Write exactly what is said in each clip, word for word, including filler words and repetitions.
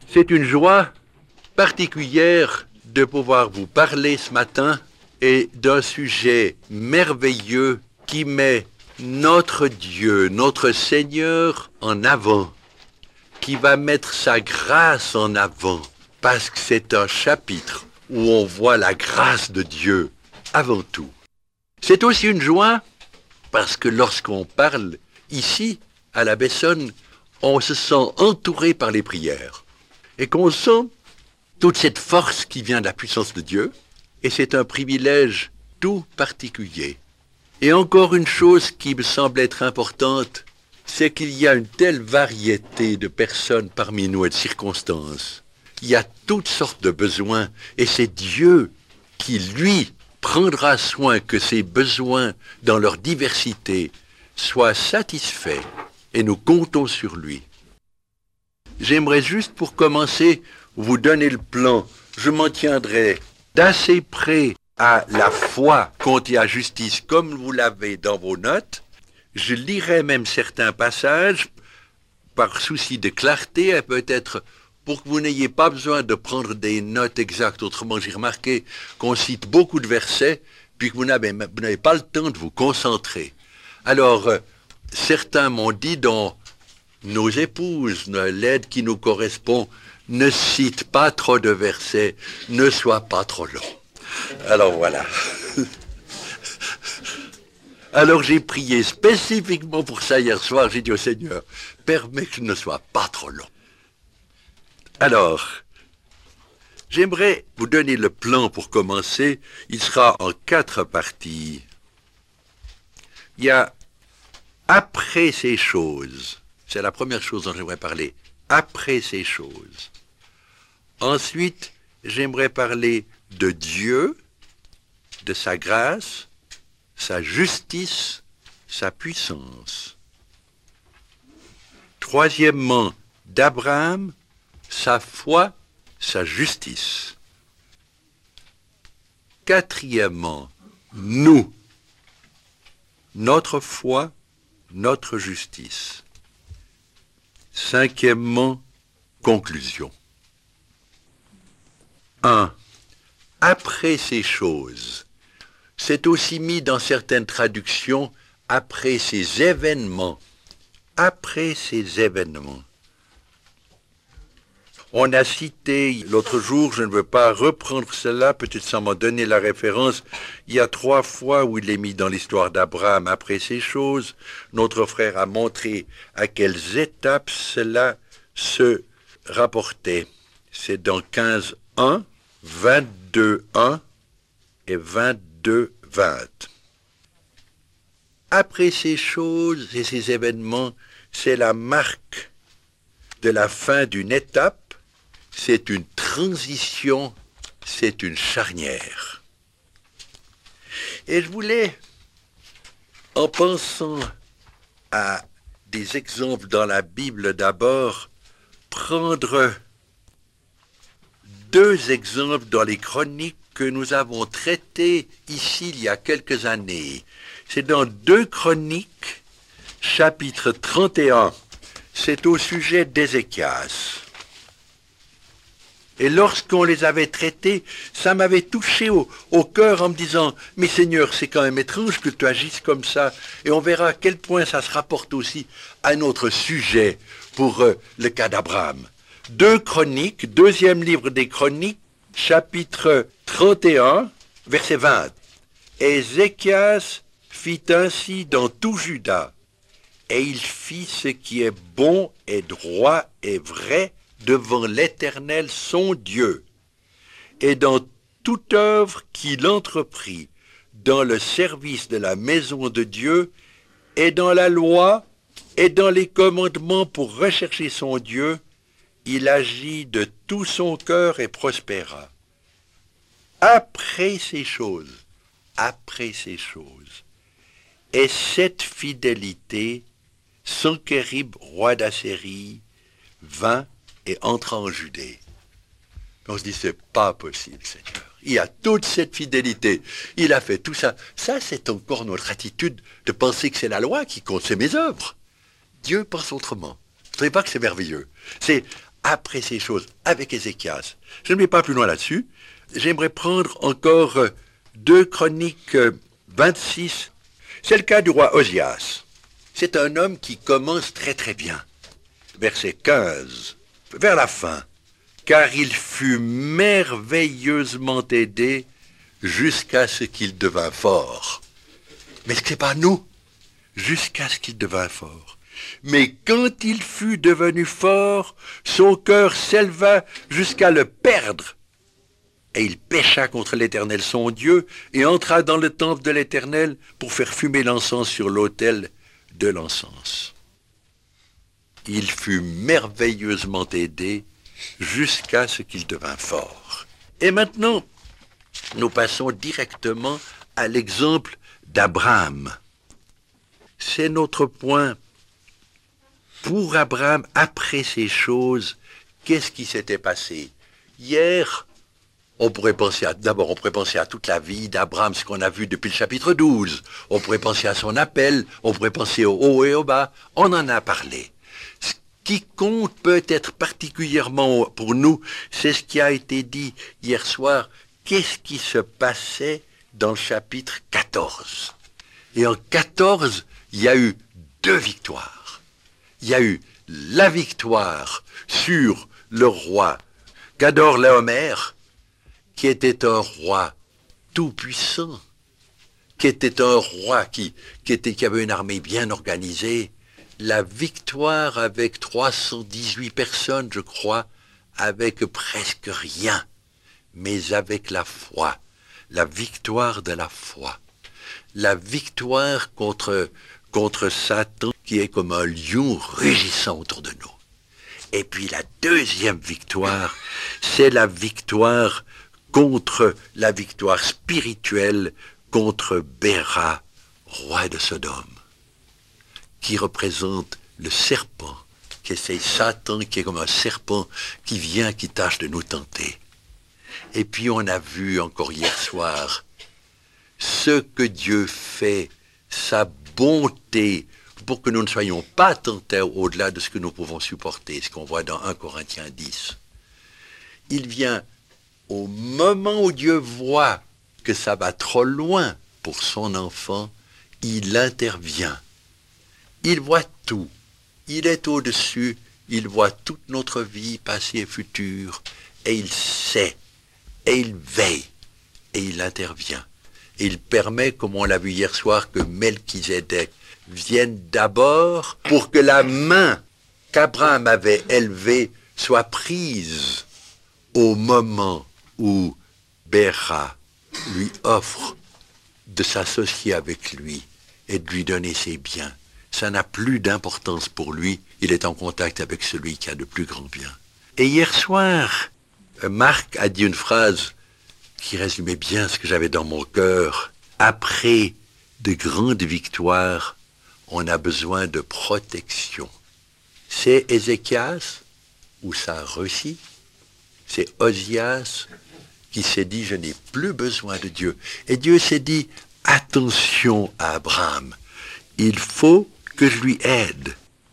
C'est une joie particulière de pouvoir vous parler ce matin et d'un sujet merveilleux qui met notre Dieu, notre Seigneur en avant, qui va mettre sa grâce en avant, parce que c'est un chapitre où on voit la grâce de Dieu avant tout. C'est aussi une joie parce que lorsqu'on parle ici, à la Bessonne, on se sent entouré par les prières et qu'on sent toute cette force qui vient de la puissance de Dieu, et c'est un privilège tout particulier. Et encore une chose qui me semble être importante, c'est qu'il y a une telle variété de personnes parmi nous et de circonstances. Il y a toutes sortes de besoins, et c'est Dieu qui, lui, prendra soin que ces besoins, dans leur diversité, soient satisfaits, et nous comptons sur lui. J'aimerais juste, pour commencer, vous donner le plan. Je m'en tiendrai d'assez près à la foi contre la justice, comme vous l'avez dans vos notes. Je lirai même certains passages, par souci de clarté, et peut-être pour que vous n'ayez pas besoin de prendre des notes exactes. Autrement, j'ai remarqué qu'on cite beaucoup de versets, puis que vous n'avez, vous n'avez pas le temps de vous concentrer. Alors, euh, certains m'ont dit, dont nos épouses, l'aide qui nous correspond, ne cite pas trop de versets, ne sois pas trop long. Alors voilà. Alors j'ai prié spécifiquement pour ça hier soir, j'ai dit au Seigneur, permets que je ne sois pas trop long. Alors, j'aimerais vous donner le plan pour commencer. Il sera en quatre parties. Il y a après ces choses, c'est la première chose dont j'aimerais parler, après ces choses. Ensuite, j'aimerais parler de Dieu, de sa grâce, sa justice, sa puissance. Troisièmement, d'Abraham, sa foi, sa justice. Quatrièmement, nous, notre foi, notre justice. Cinquièmement, conclusion. un. Après ces choses. C'est aussi mis dans certaines traductions, après ces événements. Après ces événements. On a cité l'autre jour, je ne veux pas reprendre cela, peut-être sans m'en donner la référence, il y a trois fois où il est mis dans l'histoire d'Abraham après ces choses. Notre frère a montré à quelles étapes cela se rapportait. C'est dans quinze un, vingt-deux un et vingt-deux vingt. Après ces choses et ces événements, c'est la marque de la fin d'une étape. C'est une transition, c'est une charnière. Et je voulais, en pensant à des exemples dans la Bible d'abord, prendre deux exemples dans les chroniques que nous avons traitées ici il y a quelques années. C'est dans deux Chroniques, chapitre trente et un. C'est au sujet d'Ézéchias. Et lorsqu'on les avait traités, ça m'avait touché au, au cœur en me disant « Mais Seigneur, c'est quand même étrange que tu agisses comme ça. » Et on verra à quel point ça se rapporte aussi à notre sujet pour euh, le cas d'Abraham. Deux Chroniques, deuxième livre des Chroniques, chapitre trente et un, verset vingt. « Ézéchias fit ainsi dans tout Juda, et il fit ce qui est bon et droit et vrai devant l'Éternel son Dieu, et dans toute œuvre qu'il entreprit, dans le service de la maison de Dieu, et dans la loi, et dans les commandements pour rechercher son Dieu, il agit de tout son cœur et prospéra. Après ces choses, après ces choses, et cette fidélité, Sankérib, roi d'Assyrie, vint et entra en Judée. On se dit, c'est pas possible, Seigneur. Il y a toute cette fidélité. Il a fait tout ça. Ça, c'est encore notre attitude de penser que c'est la loi qui compte, c'est mes œuvres. Dieu pense autrement. Vous ne savez pas que c'est merveilleux. C'est après ces choses avec Ézéchias. Je ne vais pas plus loin là-dessus. J'aimerais prendre encore deux Chroniques vingt-six. C'est le cas du roi Osias. C'est un homme qui commence très très bien. Verset quinze, vers la fin. Car il fut merveilleusement aidé jusqu'à ce qu'il devint fort. Mais ce n'est pas nous, jusqu'à ce qu'il devint fort. Mais quand il fut devenu fort, son cœur s'éleva jusqu'à le perdre. Et il pécha contre l'Éternel son Dieu, et entra dans le temple de l'Éternel pour faire fumer l'encens sur l'autel de l'encens. Il fut merveilleusement aidé jusqu'à ce qu'il devint fort. Et maintenant, nous passons directement à l'exemple d'Abraham. C'est notre point. Pour Abraham, après ces choses, qu'est-ce qui s'était passé? Hier, on pourrait penser à, d'abord, on pourrait penser à toute la vie d'Abraham, ce qu'on a vu depuis le chapitre douze. On pourrait penser à son appel, on pourrait penser au haut et au bas. On en a parlé. Ce qui compte peut-être particulièrement pour nous, c'est ce qui a été dit hier soir. Qu'est-ce qui se passait dans le chapitre quatorze? Et en quatorze, il y a eu deux victoires. Il y a eu la victoire sur le roi Gador-Laomer, qui était un roi tout-puissant, qui était un roi qui, qui, était, qui avait une armée bien organisée. La victoire avec trois cent dix-huit personnes, je crois, avec presque rien, mais avec la foi, la victoire de la foi, la victoire contre, contre Satan, qui est comme un lion rugissant autour de nous. Et puis la deuxième victoire, c'est la victoire contre la victoire spirituelle contre Béra, roi de Sodome, qui représente le serpent, qui est Satan, qui est comme un serpent qui vient, qui tâche de nous tenter. Et puis on a vu encore hier soir ce que Dieu fait, sa bonté, pour que nous ne soyons pas tentés au-delà de ce que nous pouvons supporter, ce qu'on voit dans un Corinthiens dix. Il vient au moment où Dieu voit que ça va trop loin pour son enfant, il intervient. Il voit tout. Il est au-dessus. Il voit toute notre vie, passée et future. Et il sait. Et il veille. Et il intervient. Et il permet, comme on l'a vu hier soir, que Melchizedek vienne d'abord pour que la main qu'Abraham avait élevée soit prise au moment où Béra lui offre de s'associer avec lui et de lui donner ses biens. Ça n'a plus d'importance pour lui, il est en contact avec celui qui a de plus grands biens. Et hier soir, Marc a dit une phrase qui résumait bien ce que j'avais dans mon cœur. Après de grandes victoires, on a besoin de protection. C'est Ézéchias où ça a réussi. C'est Osias qui s'est dit, je n'ai plus besoin de Dieu. Et Dieu s'est dit, attention à Abraham, il faut que je lui aide.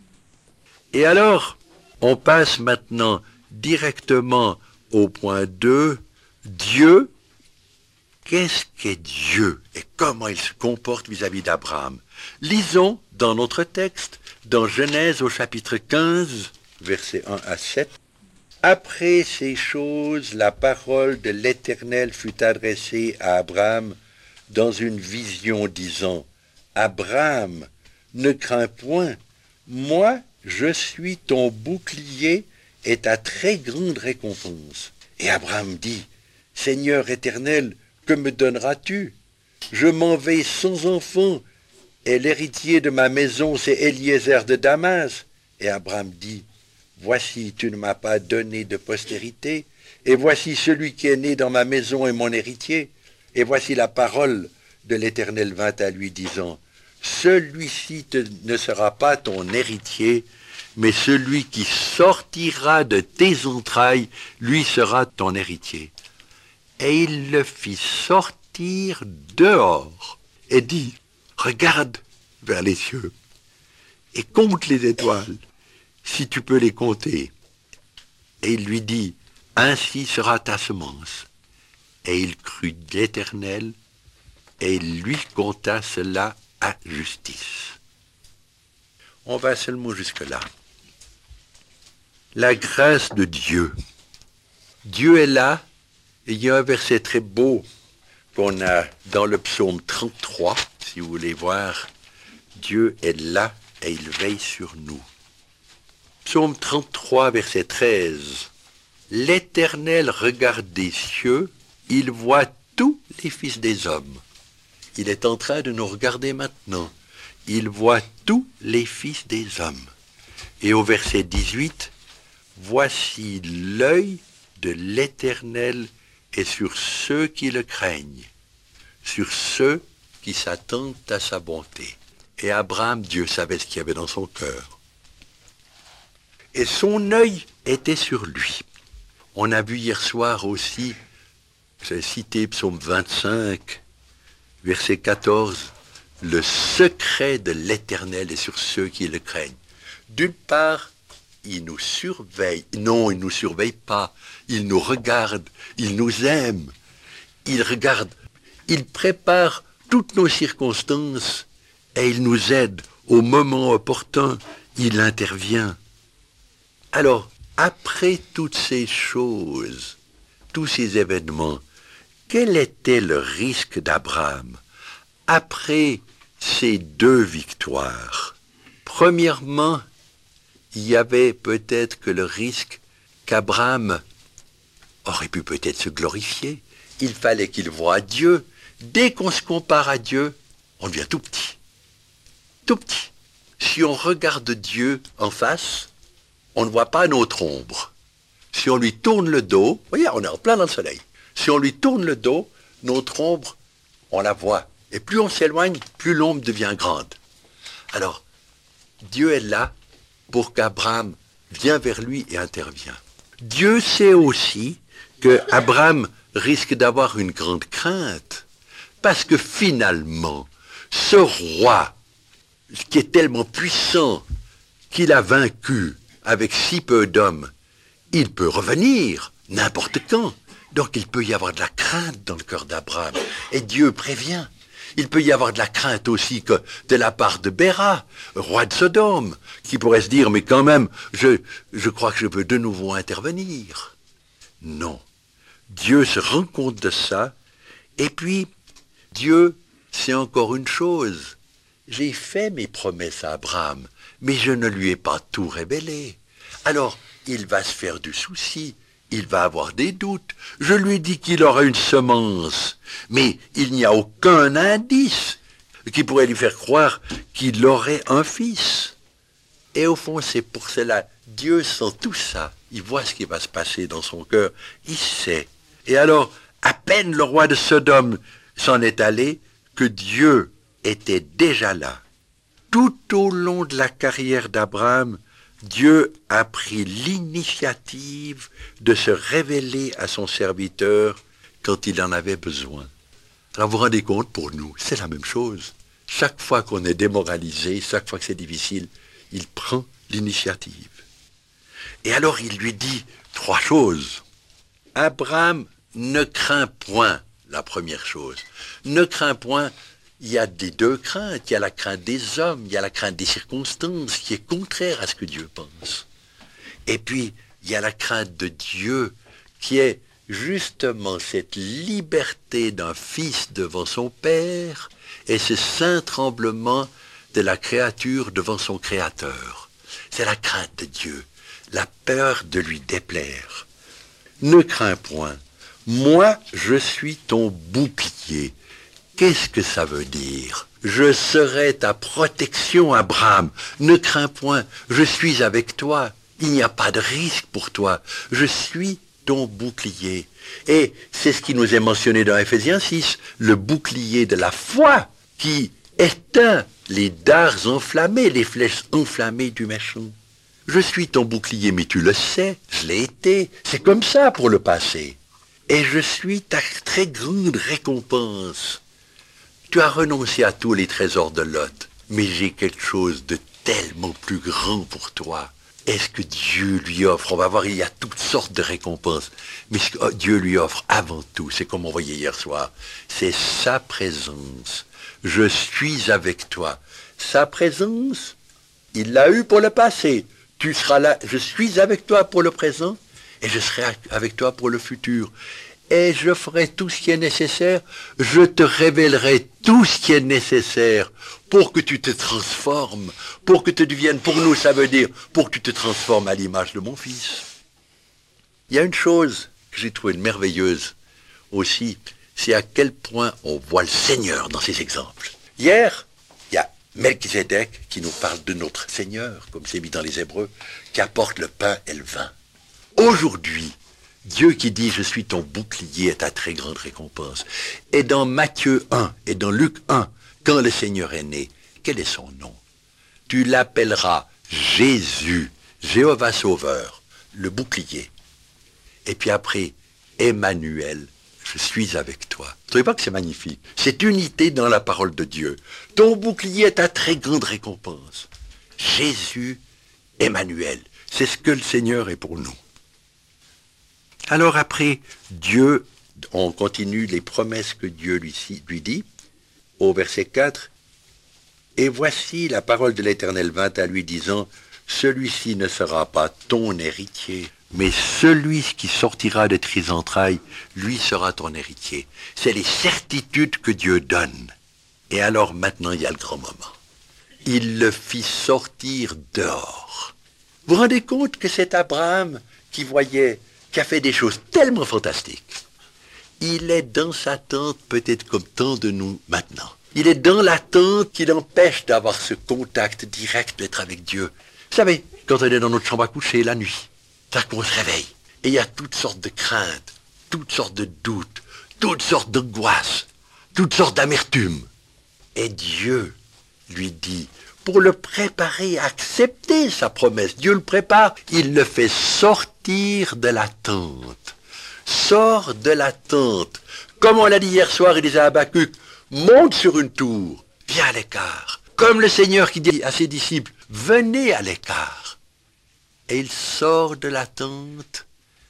Et alors, on passe maintenant directement au point deux, Dieu. Qu'est-ce qu'est Dieu et comment il se comporte vis-à-vis d'Abraham? Lisons dans notre texte, dans Genèse au chapitre quinze, versets un à sept. Après ces choses, la parole de l'Éternel fut adressée à Abraham dans une vision, disant, « Abraham, ne crains point, moi je suis ton bouclier et ta très grande récompense. » Et Abraham dit, « Seigneur éternel, que me donneras-tu? Je m'en vais sans enfant, et l'héritier de ma maison, c'est Eliezer de Damas. » Et Abraham dit, « Voici, tu ne m'as pas donné de postérité, et voici celui qui est né dans ma maison est mon héritier. » Et voici la parole de l'Éternel vint à lui, disant, « Celui-ci te, ne sera pas ton héritier, mais celui qui sortira de tes entrailles, lui sera ton héritier. » Et il le fit sortir dehors, et dit, « Regarde vers les cieux, et compte les étoiles, si tu peux les compter. » et il lui dit, « Ainsi sera ta semence. » Et il crut l'Éternel, et il lui compta cela à justice. On va seulement jusque-là. La grâce de Dieu. Dieu est là, et il y a un verset très beau qu'on a dans le psaume trente-trois, si vous voulez voir. Dieu est là et il veille sur nous. Psaume trente-trois, verset treize. L'Éternel regarde des cieux, il voit tous les fils des hommes. Il est en train de nous regarder maintenant. Il voit tous les fils des hommes. Et au verset dix-huit, voici l'œil de l'Éternel est sur ceux qui le craignent, sur ceux qui s'attendent à sa bonté. Et Abraham, Dieu savait ce qu'il y avait dans son cœur. Et son œil était sur lui. On a vu hier soir aussi, j'ai cité psaume vingt-cinq, verset quatorze, le secret de l'Éternel est sur ceux qui le craignent. D'une part, il nous surveille. Non, il ne nous surveille pas. Il nous regarde. Il nous aime. Il regarde. Il prépare toutes nos circonstances et il nous aide au moment opportun. Il intervient. Alors, après toutes ces choses, tous ces événements, quel était le risque d'Abraham après ces deux victoires? Premièrement, il y avait peut-être que le risque qu'Abraham aurait pu peut-être se glorifier. Il fallait qu'il voie Dieu. Dès qu'on se compare à Dieu, on devient tout petit. Tout petit. Si on regarde Dieu en face, on ne voit pas notre ombre. Si on lui tourne le dos, vous voyez, on est en plein dans le soleil. Si on lui tourne le dos, notre ombre, on la voit. Et plus on s'éloigne, plus l'ombre devient grande. Alors, Dieu est là pour qu'Abraham vienne vers lui et intervient. Dieu sait aussi que Abraham risque d'avoir une grande crainte, parce que finalement, ce roi, qui est tellement puissant, qu'il a vaincu avec si peu d'hommes, il peut revenir n'importe quand. Donc il peut y avoir de la crainte dans le cœur d'Abraham. Et Dieu prévient. Il peut y avoir de la crainte aussi que de la part de Béra, roi de Sodome, qui pourrait se dire, mais quand même, je, je crois que je peux de nouveau intervenir. Non. Dieu se rend compte de ça, et puis, Dieu, c'est encore une chose. J'ai fait mes promesses à Abraham, mais je ne lui ai pas tout révélé. Alors, il va se faire du souci. Il va avoir des doutes. Je lui dis qu'il aura une semence, mais il n'y a aucun indice qui pourrait lui faire croire qu'il aurait un fils. Et au fond, c'est pour cela, Dieu sent tout ça. Il voit ce qui va se passer dans son cœur. Il sait. Et alors, à peine le roi de Sodome s'en est allé, que Dieu était déjà là. Tout au long de la carrière d'Abraham, Dieu a pris l'initiative de se révéler à son serviteur quand il en avait besoin. Alors vous vous rendez compte, pour nous, c'est la même chose. Chaque fois qu'on est démoralisé, chaque fois que c'est difficile, il prend l'initiative. Et alors il lui dit trois choses. Abraham ne craint point, la première chose. Ne craint point. Il y a des deux craintes, il y a la crainte des hommes, il y a la crainte des circonstances qui est contraire à ce que Dieu pense. Et puis, il y a la crainte de Dieu qui est justement cette liberté d'un fils devant son Père et ce saint tremblement de la créature devant son Créateur. C'est la crainte de Dieu, la peur de lui déplaire. Ne crains point, moi je suis ton bouclier. Qu'est-ce que ça veut dire? Je serai ta protection, Abraham. Ne crains point, je suis avec toi. Il n'y a pas de risque pour toi. Je suis ton bouclier. Et c'est ce qui nous est mentionné dans Éphésiens six, le bouclier de la foi qui éteint les dards enflammés, les flèches enflammées du méchant. Je suis ton bouclier, mais tu le sais, je l'ai été. C'est comme ça pour le passé. Et je suis ta très grande récompense. Tu as renoncé à tous les trésors de Lot, mais j'ai quelque chose de tellement plus grand pour toi. est-ce que Dieu lui offre? On va voir, il y a toutes sortes de récompenses. Mais ce que Dieu lui offre avant tout, c'est comme on voyait hier soir, c'est sa présence. Je suis avec toi. Sa présence, il l'a eu pour le passé. Tu seras là, je suis avec toi pour le présent et je serai avec toi pour le futur. Et je ferai tout ce qui est nécessaire. Je te révélerai tout ce qui est nécessaire pour que tu te transformes, pour que tu deviennes, pour nous ça veut dire, pour que tu te transformes à l'image de mon Fils. Il y a une chose que j'ai trouvée merveilleuse aussi, c'est à quel point on voit le Seigneur dans ces exemples. Hier, il y a Melchizedek qui nous parle de notre Seigneur, comme c'est mis dans les Hébreux, qui apporte le pain et le vin. Aujourd'hui, Dieu qui dit « Je suis ton bouclier » est ta très grande récompense. Et dans Matthieu un et dans Luc un, quand le Seigneur est né, quel est son nom? Tu l'appelleras Jésus, Jéhovah Sauveur, le bouclier. Et puis après, Emmanuel, je suis avec toi. Vous ne trouvez pas que c'est magnifique? Cette unité dans la parole de Dieu. Ton bouclier est ta très grande récompense. Jésus, Emmanuel, c'est ce que le Seigneur est pour nous. Alors après, Dieu, on continue les promesses que Dieu lui, lui dit, au verset quatre, « Et voici la parole de l'Éternel vint à lui disant, « Celui-ci ne sera pas ton héritier, mais celui qui sortira de tes entrailles, lui sera ton héritier. » C'est les certitudes que Dieu donne. Et alors maintenant, il y a le grand moment. Il le fit sortir dehors. Vous vous rendez compte que c'est Abraham qui voyait, qui a fait des choses tellement fantastiques. Il est dans sa tente, peut-être comme tant de nous maintenant. Il est dans la tente qui l'empêche d'avoir ce contact direct, d'être avec Dieu. Vous savez, quand on est dans notre chambre à coucher la nuit, c'est là qu'on se réveille. Et il y a toutes sortes de craintes, toutes sortes de doutes, toutes sortes d'angoisses, toutes sortes d'amertume. Et Dieu lui dit, pour le préparer à accepter sa promesse, Dieu le prépare, il le fait sortir de la tente. Sors de la tente. Comme on l'a dit hier soir, il disait à Habakkuk, monte sur une tour, viens à l'écart. Comme le Seigneur qui dit à ses disciples, venez à l'écart. Et il sort de la tente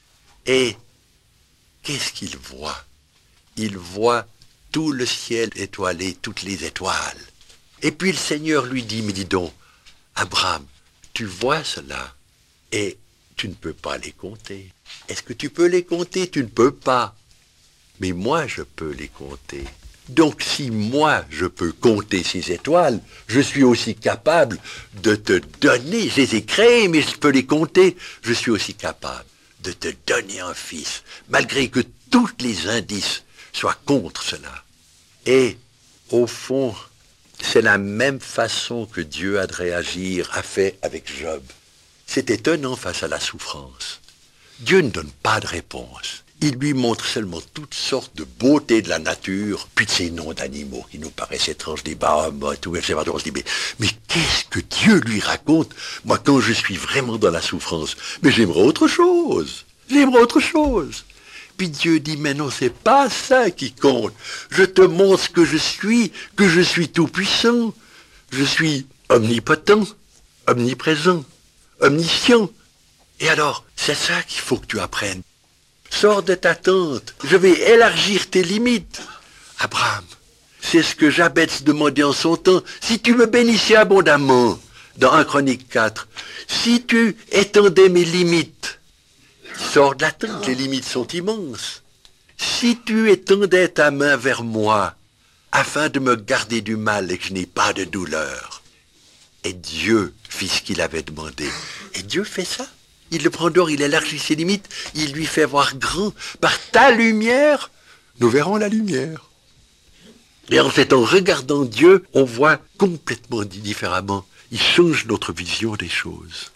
et qu'est-ce qu'il voit? Il voit tout le ciel étoilé, toutes les étoiles. Et puis le Seigneur lui dit, mais dis donc, Abraham, tu vois cela et tu ne peux pas les compter. Est-ce que tu peux les compter? Tu ne peux pas. Mais moi, je peux les compter. Donc si moi, je peux compter ces étoiles, je suis aussi capable de te donner, je les ai créées, mais je peux les compter, je suis aussi capable de te donner un fils, malgré que tous les indices soient contre cela. Et au fond, c'est la même façon que Dieu a de réagir, a fait avec Job. C'est étonnant face à la souffrance. Dieu ne donne pas de réponse. Il lui montre seulement toutes sortes de beautés de la nature, puis de ces noms d'animaux qui nous paraissent étranges, des bahamotes, tout, et cetera. On se dit, mais, mais qu'est-ce que Dieu lui raconte? Moi, quand je suis vraiment dans la souffrance, mais j'aimerais autre chose. J'aimerais autre chose. Puis Dieu dit, mais non, c'est pas ça qui compte. Je te montre ce que je suis, que je suis tout-puissant. Je suis omnipotent, omniprésent, omniscient. Et alors, c'est ça qu'il faut que tu apprennes. Sors de ta tente, je vais élargir tes limites. Abraham, c'est ce que Jabez demandait en son temps. Si tu me bénissais abondamment, dans un Chronique quatre, si tu étendais mes limites, sors de la tente, les limites sont immenses. Si tu étendais ta main vers moi, afin de me garder du mal et que je n'ai pas de douleur. Et Dieu fit ce qu'il avait demandé. Et Dieu fait ça. Il le prend dehors, il élargit ses limites, il lui fait voir grand. Par ta lumière, nous verrons la lumière. Et en fait, en regardant Dieu, on voit complètement différemment. Il change notre vision des choses.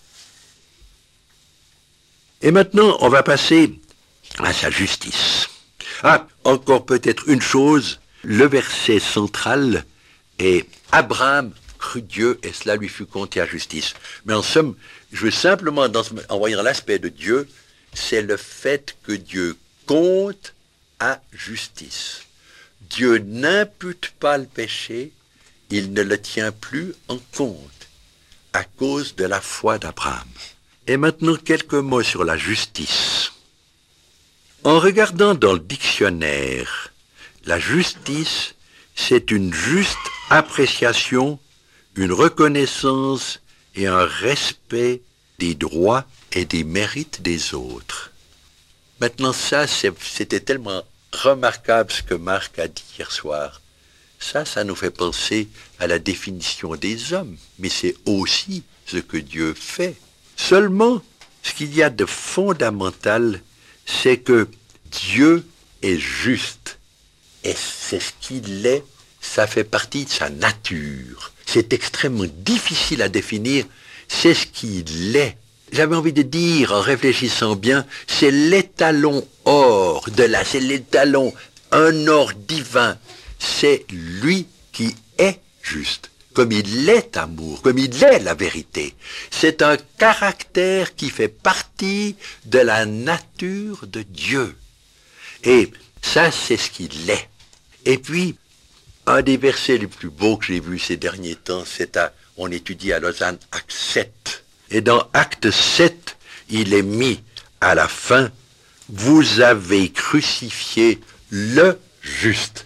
Et maintenant, on va passer à sa justice. Ah, encore peut-être une chose, le verset central est Abraham crut Dieu et cela lui fut compté à justice. Mais en somme, je veux simplement, dans ce, en voyant l'aspect de Dieu, c'est le fait que Dieu compte à justice. Dieu n'impute pas le péché, il ne le tient plus en compte à cause de la foi d'Abraham. Et maintenant, quelques mots sur la justice. En regardant dans le dictionnaire, la justice, c'est une juste appréciation, une reconnaissance et un respect des droits et des mérites des autres. Maintenant, ça, c'était tellement remarquable ce que Marc a dit hier soir. Ça, ça nous fait penser à la définition des hommes, mais c'est aussi ce que Dieu fait. Seulement, ce qu'il y a de fondamental, c'est que Dieu est juste. Et c'est ce qu'il est, ça fait partie de sa nature. C'est extrêmement difficile à définir, c'est ce qu'il est. J'avais envie de dire, en réfléchissant bien, c'est l'étalon or de là, c'est l'étalon, un or divin. C'est lui qui est juste, comme il est amour, comme il est la vérité. C'est un caractère qui fait partie de la nature de Dieu. Et ça, c'est ce qu'il est. Et puis, un des versets les plus beaux que j'ai vus ces derniers temps, c'est à, on étudie à Lausanne, Acte sept. Et dans Acte sept, il est mis à la fin, vous avez crucifié le juste.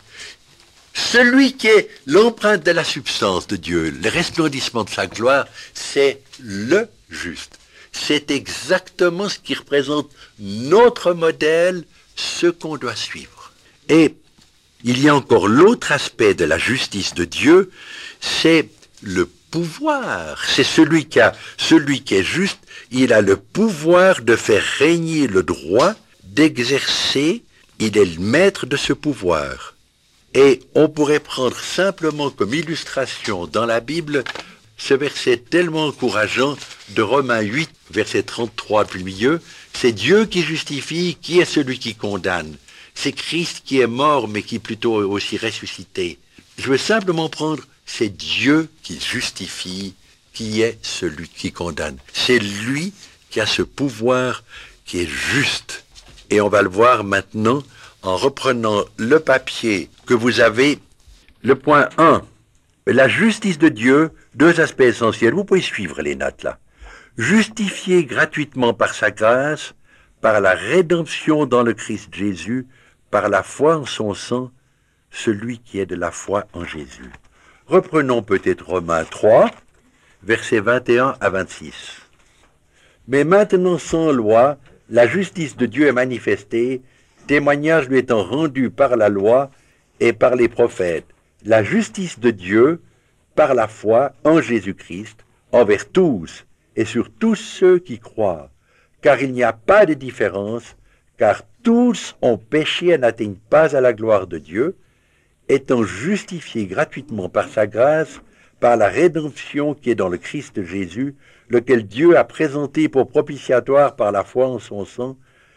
Celui qui est l'empreinte de la substance de Dieu, le resplendissement de sa gloire, c'est le juste. C'est exactement ce qui représente notre modèle, ce qu'on doit suivre. Et il y a encore l'autre aspect de la justice de Dieu, c'est le pouvoir. C'est celui qui a, celui qui est juste, il a le pouvoir de faire régner le droit, d'exercer, il est le maître de ce pouvoir. Et on pourrait prendre simplement comme illustration dans la Bible ce verset tellement encourageant de Romains huit, verset trente-trois du milieu, c'est Dieu qui justifie, qui est celui qui condamne. C'est Christ qui est mort, mais qui est plutôt aussi ressuscité. Je veux simplement prendre, c'est Dieu qui justifie, qui est celui qui condamne. C'est lui qui a ce pouvoir qui est juste. Et on va le voir maintenant en reprenant le papier que vous avez, le point un, la justice de Dieu, deux aspects essentiels. Vous pouvez suivre les notes là. Justifié gratuitement par sa grâce, par la rédemption dans le Christ Jésus, par la foi en son sang, celui qui est de la foi en Jésus. Reprenons peut-être Romains trois, versets vingt et un à vingt-six. Mais maintenant sans loi, la justice de Dieu est manifestée, témoignage lui étant rendu par la loi et par les prophètes. La justice de Dieu par la foi en Jésus-Christ, envers tous et sur tous ceux qui croient, car il n'y a pas de différence, car tous ont péché et n'atteignent pas à la gloire de Dieu, étant justifiés gratuitement par sa grâce, par la rédemption qui est dans le Christ Jésus, lequel Dieu a présenté pour propitiatoire par la foi en son sang,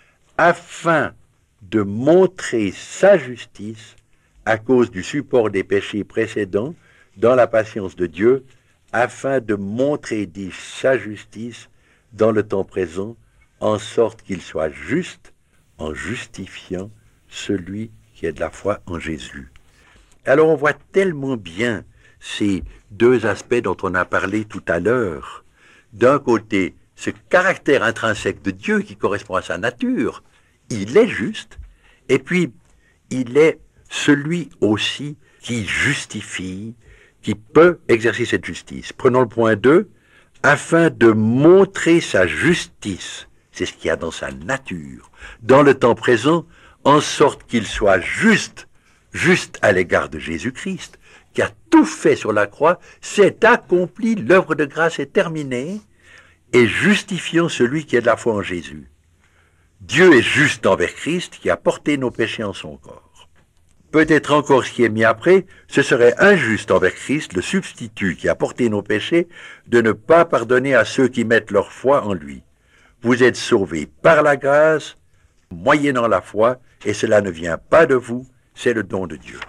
afin de montrer sa justice à cause du support des péchés précédents dans la patience de Dieu, afin de montrer dit, sa justice dans le temps présent, en sorte qu'il soit juste en justifiant celui qui est de la foi en Jésus. Alors on voit tellement bien ces deux aspects dont on a parlé tout à l'heure. D'un côté, ce caractère intrinsèque de Dieu qui correspond à sa nature, il est juste, et puis il est celui aussi qui justifie, qui peut exercer cette justice. Prenons le point deux, afin de montrer sa justice, c'est ce qu'il y a dans sa nature, dans le temps présent, en sorte qu'il soit juste, juste à l'égard de Jésus-Christ, qui a tout fait sur la croix, c'est accompli, l'œuvre de grâce est terminée, et justifiant celui qui est de la foi en Jésus. Dieu est juste envers Christ, qui a porté nos péchés en son corps. Peut-être encore ce qui est mis après, ce serait injuste envers Christ, le substitut qui a porté nos péchés, de ne pas pardonner à ceux qui mettent leur foi en lui. Vous êtes sauvés par la grâce, moyennant la foi, et cela ne vient pas de vous, c'est le don de Dieu.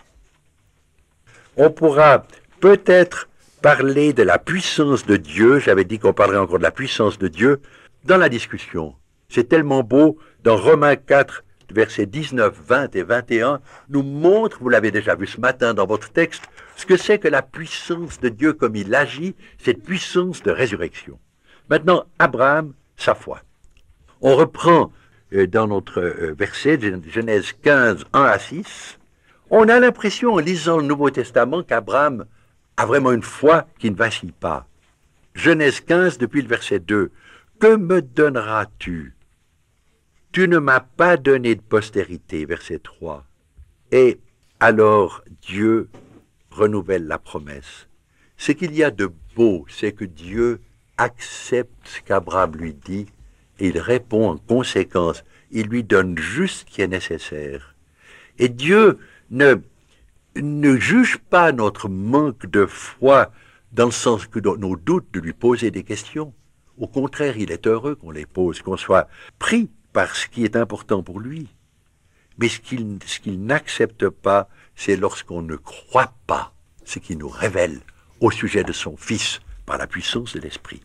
On pourra peut-être parler de la puissance de Dieu, j'avais dit qu'on parlerait encore de la puissance de Dieu, dans la discussion. C'est tellement beau, dans Romains quatre, versets dix-neuf, vingt et vingt et un, nous montre, vous l'avez déjà vu ce matin dans votre texte, ce que c'est que la puissance de Dieu comme il agit, cette puissance de résurrection. Maintenant, Abraham, sa foi. On reprend euh, dans notre euh, verset, Genèse quinze, un à six, on a l'impression, en lisant le Nouveau Testament, qu'Abraham a vraiment une foi qui ne vacille pas. Genèse quinze, depuis le verset deux, « Que me donneras-tu? Tu ne m'as pas donné de postérité. » Verset trois. Et alors Dieu renouvelle la promesse. Ce qu'il y a de beau, c'est que Dieu accepte ce qu'Abraham lui dit et il répond en conséquence. Il lui donne juste ce qui est nécessaire. Et Dieu ne, ne juge pas notre manque de foi dans le sens que dans nos doutes de lui poser des questions. Au contraire, il est heureux qu'on les pose, qu'on soit pris par ce qui est important pour lui. Mais ce qu'il, ce qu'il n'accepte pas, c'est lorsqu'on ne croit pas ce qu'il nous révèle au sujet de son Fils par la puissance de l'Esprit.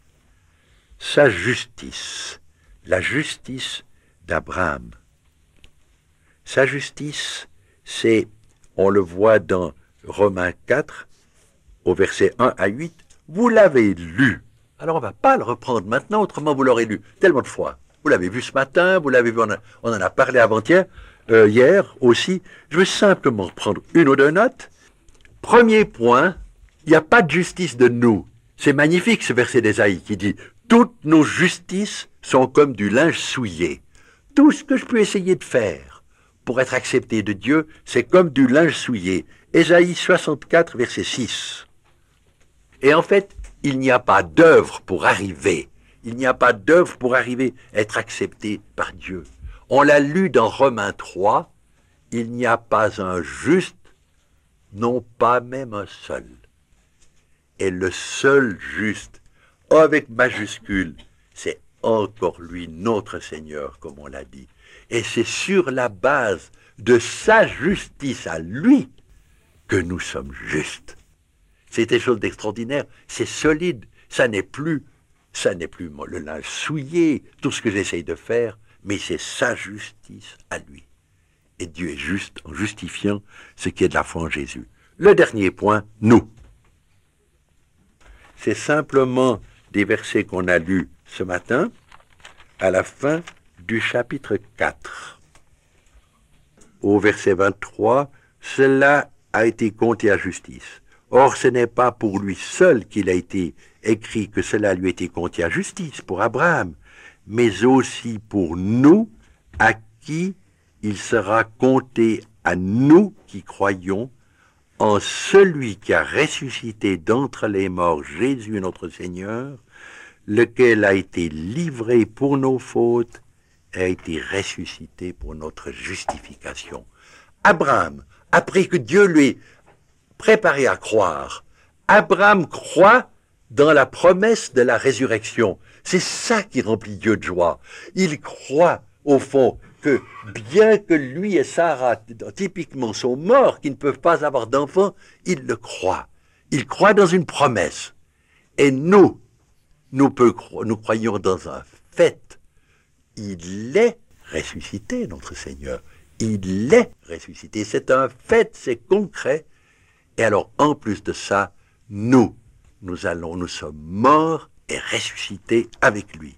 Sa justice, la justice d'Abraham. Sa justice, c'est, on le voit dans Romains quatre, au verset un à huit, vous l'avez lu. Alors on ne va pas le reprendre maintenant, autrement vous l'aurez lu tellement de fois. Vous l'avez vu ce matin, vous l'avez vu, on, a, on en a parlé avant-hier, euh, hier aussi. Je vais simplement prendre une ou deux notes. Premier point, il n'y a pas de justice de nous. C'est magnifique ce verset d'Ésaïe qui dit « Toutes nos justices sont comme du linge souillé. » Tout ce que je peux essayer de faire pour être accepté de Dieu, c'est comme du linge souillé. Ésaïe soixante-quatre, verset six. Et en fait, il n'y a pas d'œuvre pour arriver. Il n'y a pas d'œuvre pour arriver à être accepté par Dieu. On l'a lu dans Romains trois, il n'y a pas un juste, non pas même un seul. Et le seul juste, avec majuscule, c'est encore lui, notre Seigneur, comme on l'a dit. Et c'est sur la base de sa justice à lui que nous sommes justes. C'est quelque chose d'extraordinaire, c'est solide, ça n'est plus, ça n'est plus le linge souillé, tout ce que j'essaye de faire, mais c'est sa justice à lui. Et Dieu est juste en justifiant ce qui est de la foi en Jésus. Le dernier point, nous. C'est simplement des versets qu'on a lus ce matin, à la fin du chapitre quatre. Au verset vingt-trois, cela a été compté à justice. Or, ce n'est pas pour lui seul qu'il a été écrit que cela lui a été compté à justice, pour Abraham, mais aussi pour nous, à qui il sera compté à nous qui croyons en celui qui a ressuscité d'entre les morts Jésus notre Seigneur, lequel a été livré pour nos fautes et a été ressuscité pour notre justification. Abraham, après que Dieu lui ait préparé à croire, Abraham croit dans la promesse de la résurrection. C'est ça qui remplit Dieu de joie. Il croit, au fond, que bien que lui et Sarah, typiquement, sont morts, qui ne peuvent pas avoir d'enfants, il le croit. Il croit dans une promesse. Et nous, nous, peut, nous croyons dans un fait. Il est ressuscité, notre Seigneur. Il est ressuscité. C'est un fait, c'est concret. Et alors, en plus de ça, nous, nous allons, nous sommes morts et ressuscités avec lui.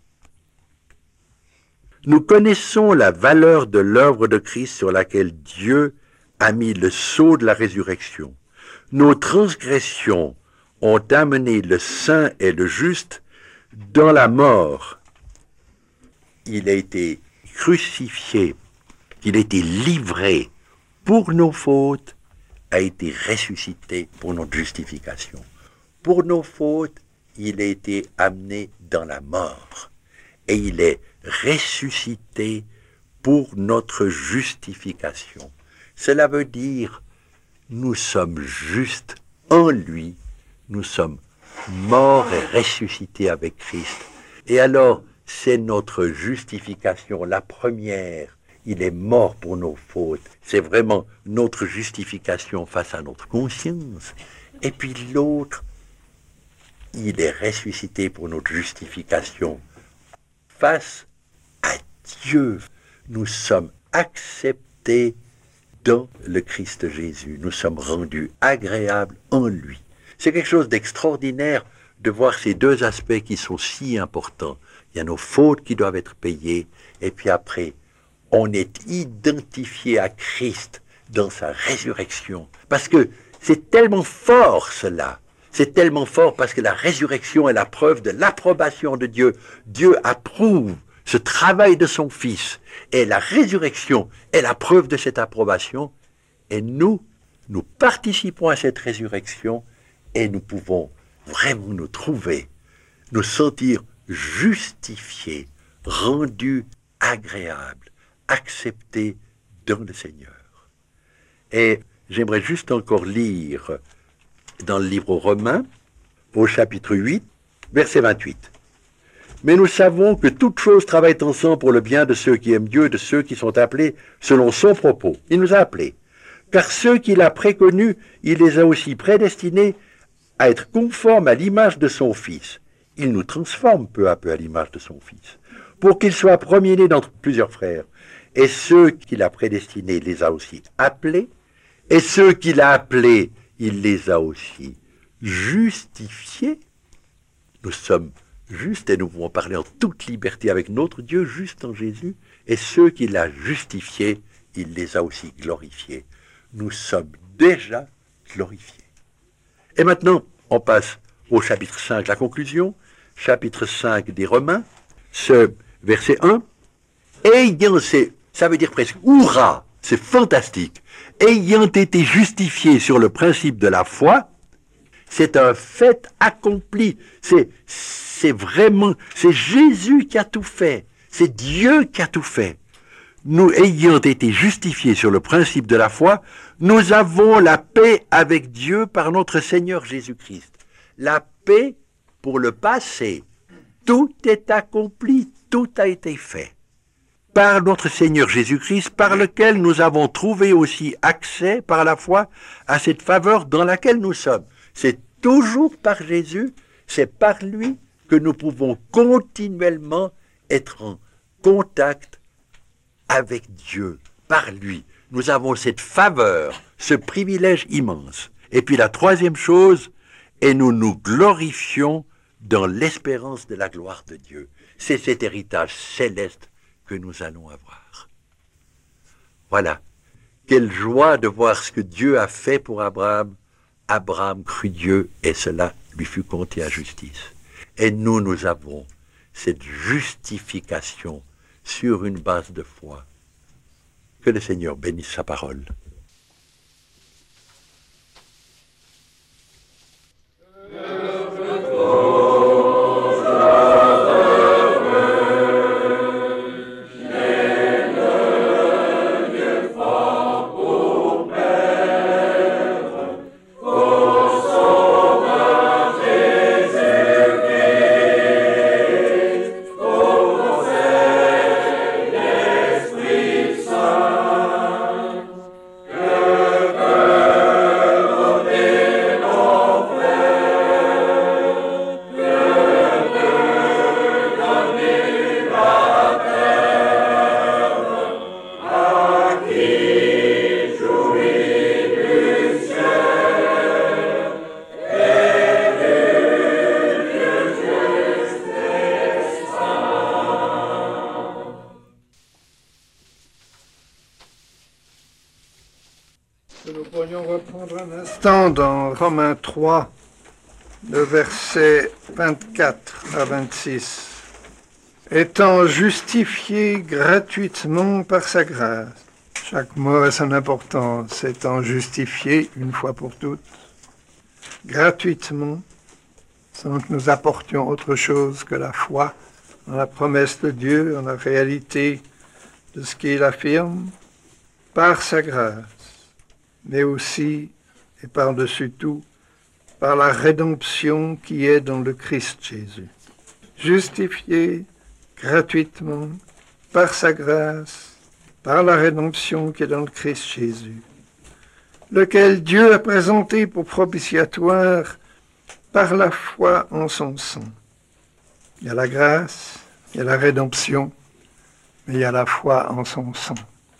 Nous connaissons la valeur de l'œuvre de Christ sur laquelle Dieu a mis le sceau de la résurrection. Nos transgressions ont amené le saint et le juste dans la mort. Il a été crucifié, il a été livré pour nos fautes, a été ressuscité pour notre justification. Pour nos fautes, il a été amené dans la mort et il est ressuscité pour notre justification. Cela veut dire, nous sommes justes en lui, nous sommes morts et ressuscités avec Christ. Et alors, c'est notre justification, la première. Il est mort pour nos fautes. C'est vraiment notre justification face à notre conscience. Et puis l'autre, il est ressuscité pour notre justification face à Dieu. Nous sommes acceptés dans le Christ Jésus. Nous sommes rendus agréables en lui. C'est quelque chose d'extraordinaire de voir ces deux aspects qui sont si importants. Il y a nos fautes qui doivent être payées, et puis après, on est identifié à Christ dans sa résurrection. Parce que c'est tellement fort cela. C'est tellement fort parce que la résurrection est la preuve de l'approbation de Dieu. Dieu approuve ce travail de son Fils. Et la résurrection est la preuve de cette approbation. Et nous, nous participons à cette résurrection et nous pouvons vraiment nous trouver, nous sentir justifiés, rendus agréables, acceptés dans le Seigneur. Et j'aimerais juste encore lire dans le livre aux Romains, au chapitre huit, verset vingt-huit. Mais nous savons que toutes choses travaillent ensemble pour le bien de ceux qui aiment Dieu, de ceux qui sont appelés selon son propos. Il nous a appelés. Car ceux qu'il a préconnus, il les a aussi prédestinés à être conformes à l'image de son Fils. Il nous transforme peu à peu à l'image de son Fils, pour qu'il soit premier-né d'entre plusieurs frères. Et ceux qu'il a prédestinés, il les a aussi appelés. Et ceux qu'il a appelés, il les a aussi justifiés. Nous sommes justes et nous pouvons parler en toute liberté avec notre Dieu, juste en Jésus. Et ceux qu'il a justifiés, il les a aussi glorifiés. Nous sommes déjà glorifiés. Et maintenant, on passe au chapitre cinq, la conclusion. Chapitre cinq des Romains, ce verset un. Ayant, c'est, ça veut dire presque, hurrah, c'est fantastique. Ayant été justifiés sur le principe de la foi, c'est un fait accompli. C'est, c'est vraiment, c'est Jésus qui a tout fait. C'est Dieu qui a tout fait. Nous ayant été justifiés sur le principe de la foi, nous avons la paix avec Dieu par notre Seigneur Jésus-Christ. La paix pour le passé. Tout est accompli, tout a été fait. Par notre Seigneur Jésus-Christ, par lequel nous avons trouvé aussi accès par la foi à cette faveur dans laquelle nous sommes. C'est toujours par Jésus, c'est par lui que nous pouvons continuellement être en contact avec Dieu, par lui. Nous avons cette faveur, ce privilège immense. Et puis la troisième chose, et nous nous glorifions dans l'espérance de la gloire de Dieu. C'est cet héritage céleste que nous allons avoir. Voilà. Quelle joie de voir ce que Dieu a fait pour Abraham. Abraham crut Dieu et cela lui fut compté à justice. Et nous, nous avons cette justification sur une base de foi. Que le Seigneur bénisse sa parole. Dans Romains trois, le verset vingt-quatre à vingt-six. Étant justifié gratuitement par sa grâce. Chaque mot a son importance. Étant justifié une fois pour toutes, gratuitement, sans que nous apportions autre chose que la foi en la promesse de Dieu, en la réalité de ce qu'il affirme, par sa grâce, mais aussi et par-dessus tout, par la rédemption qui est dans le Christ Jésus. Justifié gratuitement, par sa grâce, par la rédemption qui est dans le Christ Jésus, lequel Dieu a présenté pour propitiatoire par la foi en son sang. Il y a la grâce, il y a la rédemption, mais il y a la foi en son sang,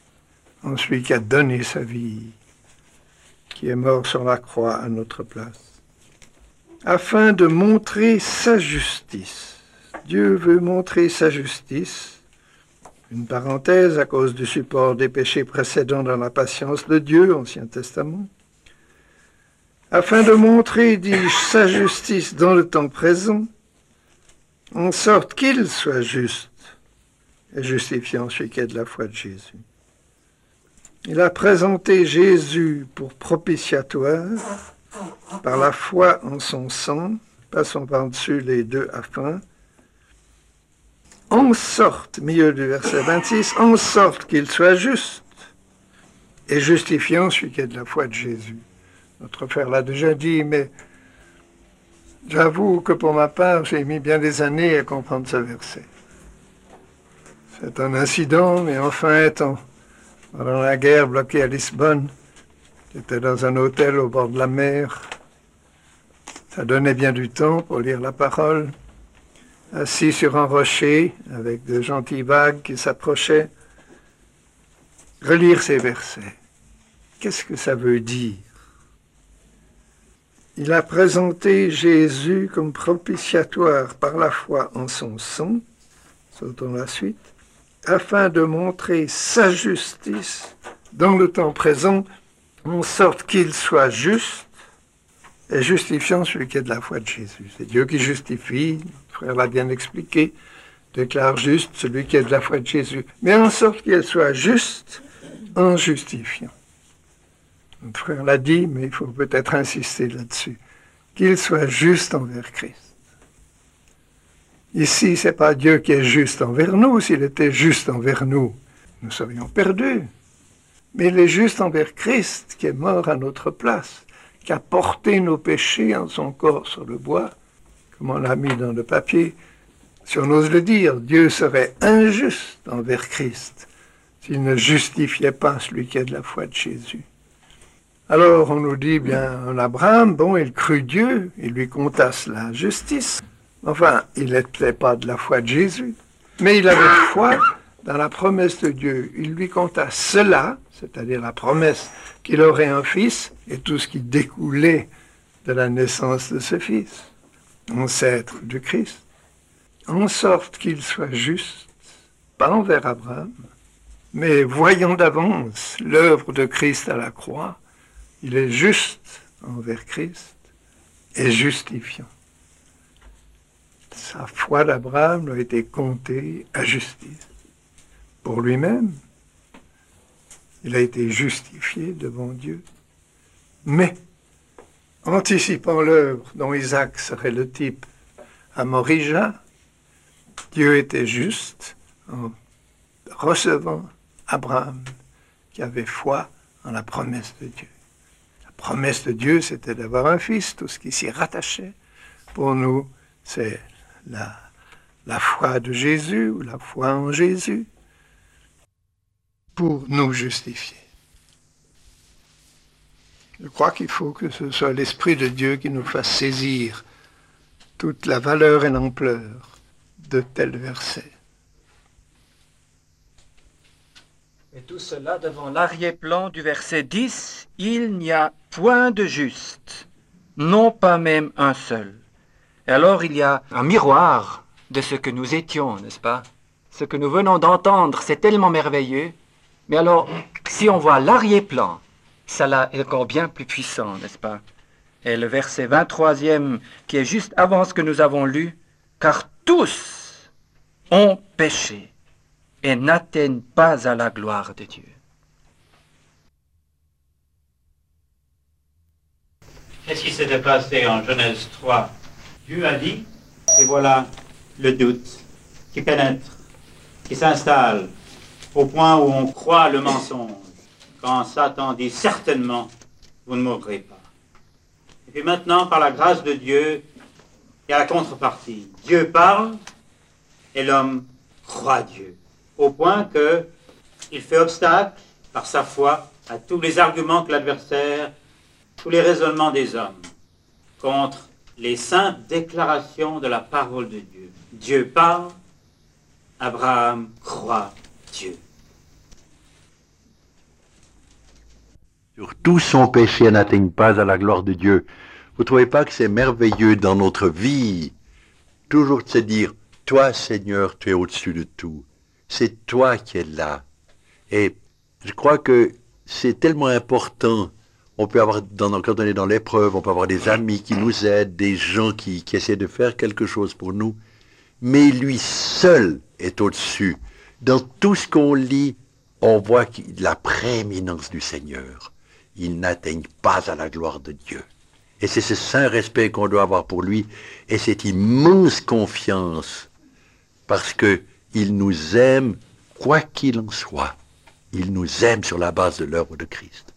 en celui qui a donné sa vie, qui est mort sur la croix à notre place. afin de montrer sa justice. Dieu veut montrer sa justice. Une parenthèse à cause du support des péchés précédents dans la patience de Dieu, Ancien Testament. Afin de montrer, dis-je, sa justice dans le temps présent, en sorte qu'il soit juste et justifiant celui qui est de la foi de Jésus. Il a présenté Jésus pour propitiatoire par la foi en son sang, passons par-dessus les deux afin, en sorte, milieu du verset vingt-six, en sorte qu'il soit juste et justifiant celui qui est de la foi de Jésus. Notre frère l'a déjà dit, mais j'avoue que pour ma part, j'ai mis bien des années à comprendre ce verset. C'est un incident, mais enfin étant pendant la guerre bloqué à Lisbonne, j'étais dans un hôtel au bord de la mer. Ça donnait bien du temps pour lire la parole. Assis sur un rocher, avec de gentilles vagues qui s'approchaient, relire ces versets. Qu'est-ce que ça veut dire? Il a présenté Jésus comme propitiatoire par la foi en son sang, sautons la suite, afin de montrer sa justice dans le temps présent, en sorte qu'il soit juste et justifiant celui qui est de la foi de Jésus. C'est Dieu qui justifie, notre frère l'a bien expliqué, déclare juste celui qui est de la foi de Jésus, mais en sorte qu'il soit juste en justifiant. Notre frère l'a dit, mais il faut peut-être insister là-dessus, qu'il soit juste envers Christ. Ici, ce n'est pas Dieu qui est juste envers nous. S'il était juste envers nous, nous serions perdus. Mais il est juste envers Christ, qui est mort à notre place, qui a porté nos péchés en son corps sur le bois, comme on l'a mis dans le papier. Si on ose le dire, Dieu serait injuste envers Christ s'il ne justifiait pas celui qui est de la foi de Jésus. Alors on nous dit, bien, en Abraham, bon, il crut Dieu, il lui compta la justice. Enfin, il n'était pas de la foi de Jésus, mais il avait foi dans la promesse de Dieu. Il lui compta cela, c'est-à-dire la promesse qu'il aurait un fils et tout ce qui découlait de la naissance de ce fils, ancêtre du Christ, en sorte qu'il soit juste, pas envers Abraham, mais voyant d'avance l'œuvre de Christ à la croix, il est juste envers Christ et justifiant. Sa foi d'Abraham a été comptée à justice. Pour lui-même, il a été justifié devant Dieu. Mais, anticipant l'œuvre dont Isaac serait le type à Morija, Dieu était juste en recevant Abraham, qui avait foi en la promesse de Dieu. La promesse de Dieu, c'était d'avoir un fils, tout ce qui s'y rattachait. Pour nous, c'est La, la foi de Jésus ou la foi en Jésus pour nous justifier. Je crois qu'il faut que ce soit l'Esprit de Dieu qui nous fasse saisir toute la valeur et l'ampleur de tels versets. Et tout cela devant l'arrière-plan du verset dix, il n'y a point de juste, non pas même un seul. Et alors il y a un miroir de ce que nous étions, n'est-ce pas? Ce que nous venons d'entendre, c'est tellement merveilleux. Mais alors, si on voit l'arrière-plan, ça là est encore bien plus puissant, n'est-ce pas? Et le verset vingt-troisième, qui est juste avant ce que nous avons lu, « Car tous ont péché et n'atteignent pas à la gloire de Dieu. » Qu'est-ce qui s'était passé en Genèse trois? Dieu a dit, et voilà le doute qui pénètre, qui s'installe au point où on croit le mensonge, quand Satan dit certainement, vous ne mourrez pas. Et puis maintenant, par la grâce de Dieu, il y a la contrepartie. Dieu parle et l'homme croit Dieu, au point qu'il fait obstacle, par sa foi, à tous les arguments que l'adversaire, tous les raisonnements des hommes, contre les saintes déclarations de la parole de Dieu. Dieu parle, Abraham croit Dieu. Sur tout son péché n'atteigne pas à la gloire de Dieu. Vous ne trouvez pas que c'est merveilleux dans notre vie, toujours de se dire, toi Seigneur, tu es au-dessus de tout. C'est toi qui es là. Et je crois que c'est tellement important. On peut avoir, dans, quand on est dans l'épreuve, on peut avoir des amis qui nous aident, des gens qui, qui essaient de faire quelque chose pour nous. Mais lui seul est au-dessus. Dans tout ce qu'on lit, on voit la prééminence du Seigneur. Il n'atteigne pas à la gloire de Dieu. Et c'est ce saint respect qu'on doit avoir pour lui, et cette immense confiance, parce qu'il nous aime, quoi qu'il en soit. Il nous aime sur la base de l'œuvre de Christ.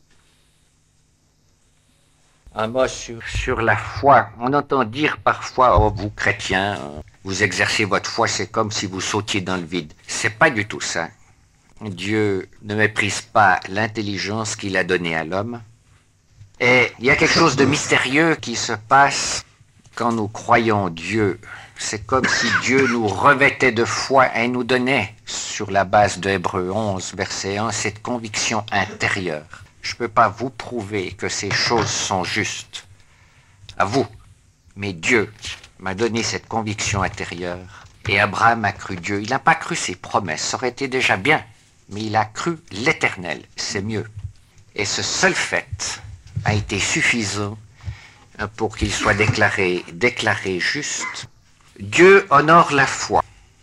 Un mot sur, sur la foi. On entend dire parfois, oh, vous chrétiens, vous exercez votre foi, c'est comme si vous sautiez dans le vide. C'est pas du tout ça. Dieu ne méprise pas l'intelligence qu'il a donnée à l'homme. Et il y a quelque chose de mystérieux qui se passe quand nous croyons Dieu. C'est comme si Dieu nous revêtait de foi et nous donnait, sur la base de Hébreux onze, verset un, cette conviction intérieure. Je ne peux pas vous prouver que ces choses sont justes, à vous, mais Dieu m'a donné cette conviction intérieure. Et Abraham a cru Dieu. Il n'a pas cru ses promesses, ça aurait été déjà bien, mais il a cru l'Éternel, c'est mieux. Et ce seul fait a été suffisant pour qu'il soit déclaré, déclaré juste. Dieu honore la foi.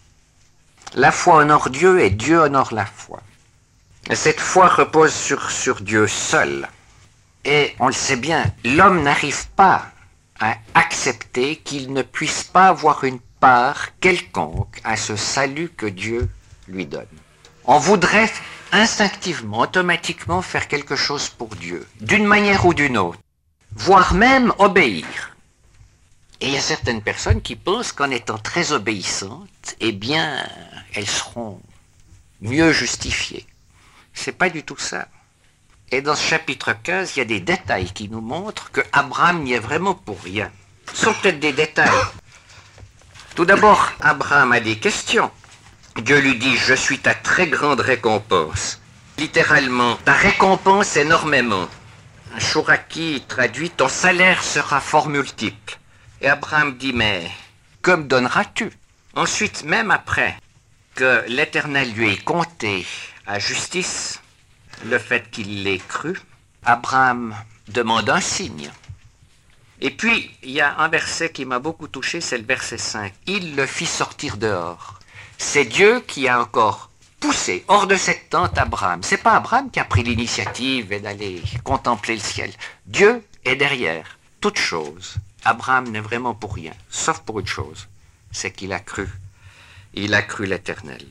La foi honore Dieu et Dieu honore la foi. Cette foi repose sur, sur Dieu seul. Et on le sait bien, l'homme n'arrive pas à accepter qu'il ne puisse pas avoir une part quelconque à ce salut que Dieu lui donne. On voudrait instinctivement, automatiquement faire quelque chose pour Dieu, d'une manière ou d'une autre, voire même obéir. Et il y a certaines personnes qui pensent qu'en étant très obéissantes, eh bien, elles seront mieux justifiées. C'est pas du tout ça. Et dans ce chapitre quinze, il y a des détails qui nous montrent que Abraham n'y est vraiment pour rien. Ce sont peut-être des détails. Tout d'abord, Abraham a des questions. Dieu lui dit, je suis ta très grande récompense. Littéralement, ta récompense énormément. Chouraki traduit, ton salaire sera fort multiple. Et Abraham dit, mais que me donneras-tu? Ensuite, même après que l'Éternel lui ait compté à justice le fait qu'il l'ait cru, Abraham demande un signe. Et puis, il y a un verset qui m'a beaucoup touché, c'est le verset cinq. Il le fit sortir dehors. C'est Dieu qui a encore poussé hors de cette tente Abraham. C'est pas Abraham qui a pris l'initiative et d'aller contempler le ciel. Dieu est derrière toute chose. Abraham n'est vraiment pour rien, sauf pour une chose, c'est qu'il a cru. Il a cru l'Éternel.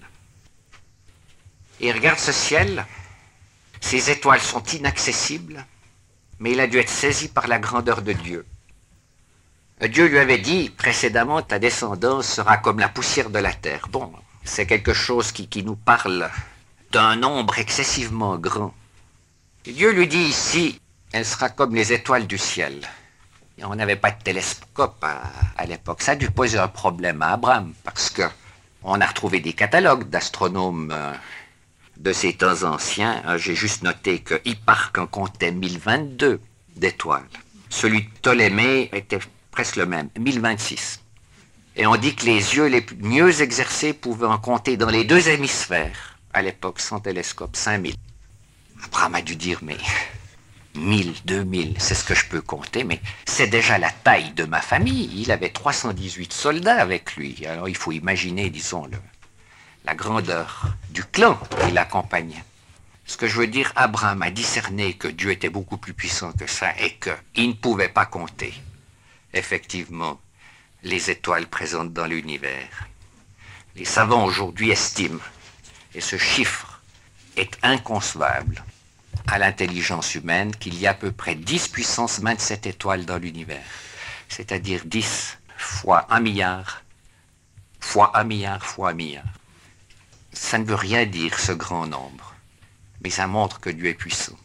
Et regarde ce ciel, ces étoiles sont inaccessibles, mais il a dû être saisi par la grandeur de Dieu. Dieu lui avait dit précédemment, ta descendance sera comme la poussière de la terre. Bon, c'est quelque chose qui, qui nous parle d'un nombre excessivement grand. Et Dieu lui dit ici, elle sera comme les étoiles du ciel. Et on n'avait pas de télescope à, à l'époque. Ça a dû poser un problème à Abraham, parce que on a retrouvé des catalogues d'astronomes euh, de ces temps anciens. Euh, J'ai juste noté que Hipparque en comptait mille vingt-deux d'étoiles. Celui de Ptolémée était presque le même, mille vingt-six. Et on dit que les yeux les mieux exercés pouvaient en compter dans les deux hémisphères, à l'époque, sans télescope, cinq mille. Abraham a dû dire, mais mille, deux mille, c'est ce que je peux compter, mais c'est déjà la taille de ma famille. Il avait trois cent dix-huit soldats avec lui. Alors il faut imaginer, disons, le, la grandeur du clan qui l'accompagnait. Ce que je veux dire, Abraham a discerné que Dieu était beaucoup plus puissant que ça et qu'il ne pouvait pas compter, effectivement, les étoiles présentes dans l'univers. Les savants aujourd'hui estiment, et ce chiffre est inconcevable à l'intelligence humaine, qu'il y a à peu près dix puissance vingt-sept étoiles dans l'univers, c'est-à-dire dix fois un milliard, fois un milliard, fois un milliard. Ça ne veut rien dire, ce grand nombre, mais ça montre que Dieu est puissant.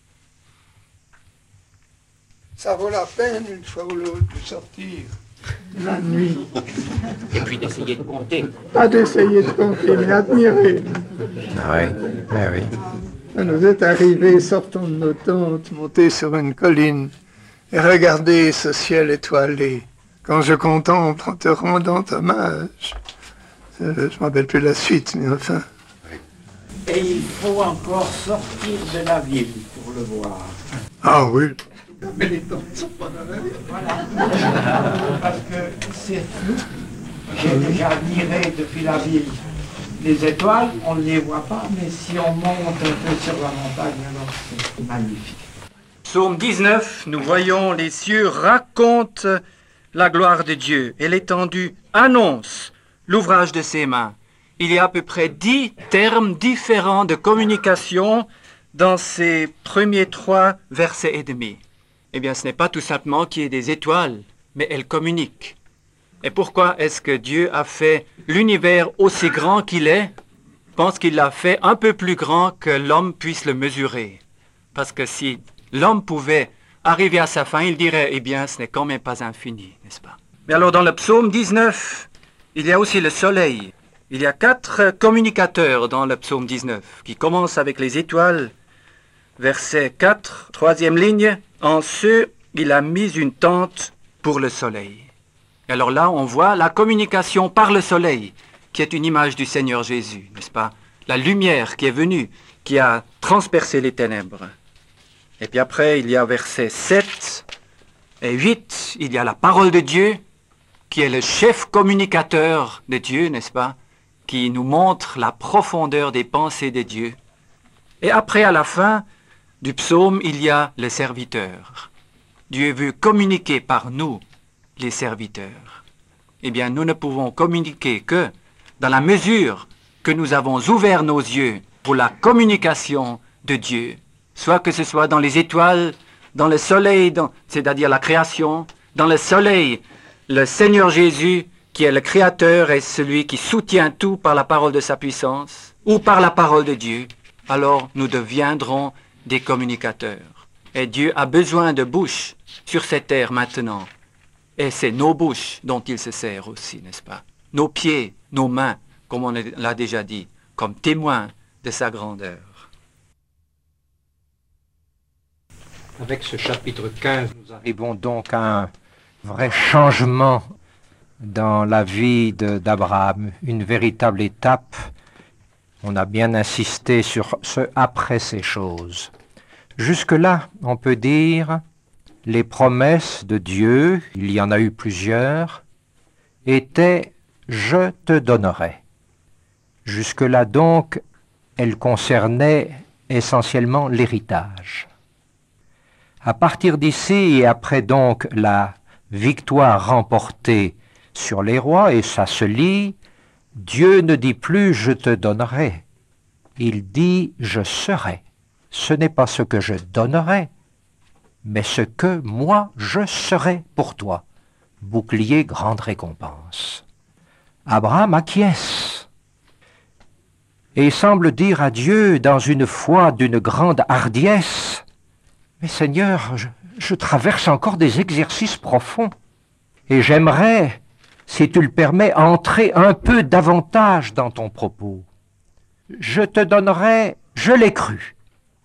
Ça vaut la peine, une fois ou l'autre, de sortir la nuit. Et puis d'essayer de compter. Pas d'essayer de compter, mais admirer. Ah oui, ah oui. Ça nous est arrivé, sortons de nos tentes, monter sur une colline, Et regardez ce ciel étoilé, quand je contemple en te rendant hommage. Je ne me rappelle plus la suite, mais enfin. Et il faut encore sortir de la ville pour le voir. Ah oui. Mais les temps ne sont pas dans la ville. Voilà. Parce que c'est flou. J'ai déjà admiré depuis la ville les étoiles, on ne les voit pas, mais si on monte un peu sur la montagne, alors c'est magnifique. Psaume dix-neuf, nous voyons les cieux racontent la gloire de Dieu et l'étendue annonce l'ouvrage de ses mains. Il y a à peu près dix termes différents de communication dans ces premiers trois versets et demi. Eh bien, ce n'est pas tout simplement qu'il y ait des étoiles, mais elles communiquent. Et pourquoi est-ce que Dieu a fait l'univers aussi grand qu'il est? Je pense qu'il l'a fait un peu plus grand que l'homme puisse le mesurer. Parce que si l'homme pouvait arriver à sa fin, il dirait, eh bien, ce n'est quand même pas infini, n'est-ce pas? Mais alors, dans le psaume dix-neuf, il y a aussi le soleil. Il y a quatre communicateurs dans le psaume dix-neuf, qui commencent avec les étoiles. Verset quatre, troisième ligne. En ceux, il a mis une tente pour le soleil. Et alors là, on voit la communication par le soleil, qui est une image du Seigneur Jésus, n'est-ce pas? La lumière qui est venue, qui a transpercé les ténèbres. Et puis après, il y a versets sept et huit, il y a la parole de Dieu, qui est le chef communicateur de Dieu, n'est-ce pas? Qui nous montre la profondeur des pensées de Dieu. Et après, à la fin du psaume, il y a le serviteur. Dieu veut communiquer par nous, les serviteurs. Eh bien, nous ne pouvons communiquer que dans la mesure que nous avons ouvert nos yeux pour la communication de Dieu, soit que ce soit dans les étoiles, dans le soleil, dans, c'est-à-dire la création, dans le soleil, le Seigneur Jésus, qui est le Créateur et celui qui soutient tout par la parole de sa puissance, ou par la parole de Dieu, alors nous deviendrons des communicateurs. Et Dieu a besoin de bouches sur cette terre maintenant. Et c'est nos bouches dont il se sert aussi, n'est-ce pas? Nos pieds, nos mains, comme on l'a déjà dit, comme témoins de sa grandeur. Avec ce chapitre quinze, nous arrivons donc à un vrai changement dans la vie d'Abraham, une véritable étape. On a bien insisté sur ce après ces choses. Jusque-là, on peut dire, les promesses de Dieu, il y en a eu plusieurs, étaient « je te donnerai ». Jusque-là donc, elles concernaient essentiellement l'héritage. À partir d'ici, et après donc la victoire remportée sur les rois, et ça se lit, Dieu ne dit plus « je te donnerai », il dit « je serai ». Ce n'est pas ce que je donnerai, mais ce que moi je serai pour toi. Bouclier, grande récompense. Abraham acquiesce et semble dire à Dieu dans une foi d'une grande hardiesse, « Mais Seigneur, je, je traverse encore des exercices profonds et j'aimerais, si tu le permets, entrer un peu davantage dans ton propos. Je te donnerai, je l'ai cru.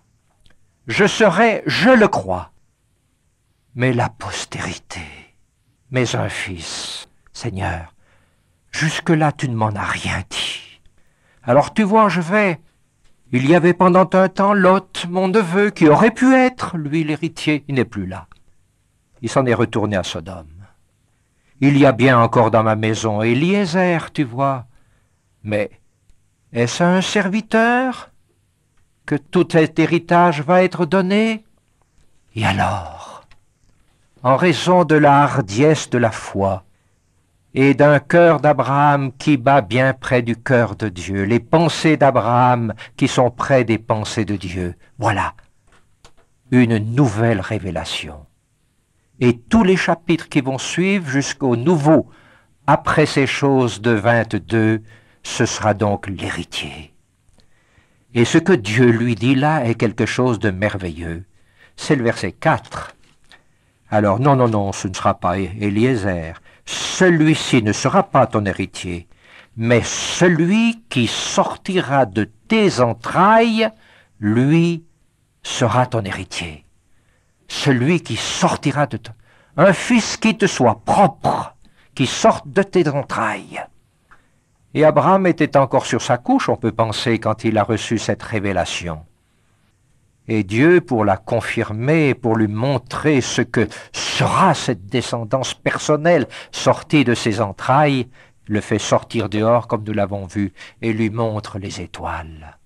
Je serai, je le crois. Mais la postérité, mais un fils, Seigneur, jusque-là tu ne m'en as rien dit. Alors tu vois, je vais. Il y avait pendant un temps Lot, mon neveu, qui aurait pu être, lui, l'héritier. Il n'est plus là. Il s'en est retourné à Sodome. Il y a bien encore dans ma maison Eliezer, tu vois. Mais est-ce à un serviteur que tout cet héritage va être donné? Et alors, en raison de la hardiesse de la foi et d'un cœur d'Abraham qui bat bien près du cœur de Dieu, les pensées d'Abraham qui sont près des pensées de Dieu, voilà une nouvelle révélation. Et tous les chapitres qui vont suivre jusqu'au nouveau, après ces choses de vingt-deux, ce sera donc l'héritier. Et ce que Dieu lui dit là est quelque chose de merveilleux. C'est le verset quatre. Alors, non, non, non, ce ne sera pas Eliezer. Celui-ci ne sera pas ton héritier, mais celui qui sortira de tes entrailles, lui, sera ton héritier. celui qui sortira de toi, un fils qui te soit propre, qui sorte de tes entrailles. Et Abraham était encore sur sa couche, on peut penser, quand il a reçu cette révélation. Et Dieu, pour la confirmer, pour lui montrer ce que sera cette descendance personnelle sortie de ses entrailles, le fait sortir dehors, comme nous l'avons vu, et lui montre les étoiles.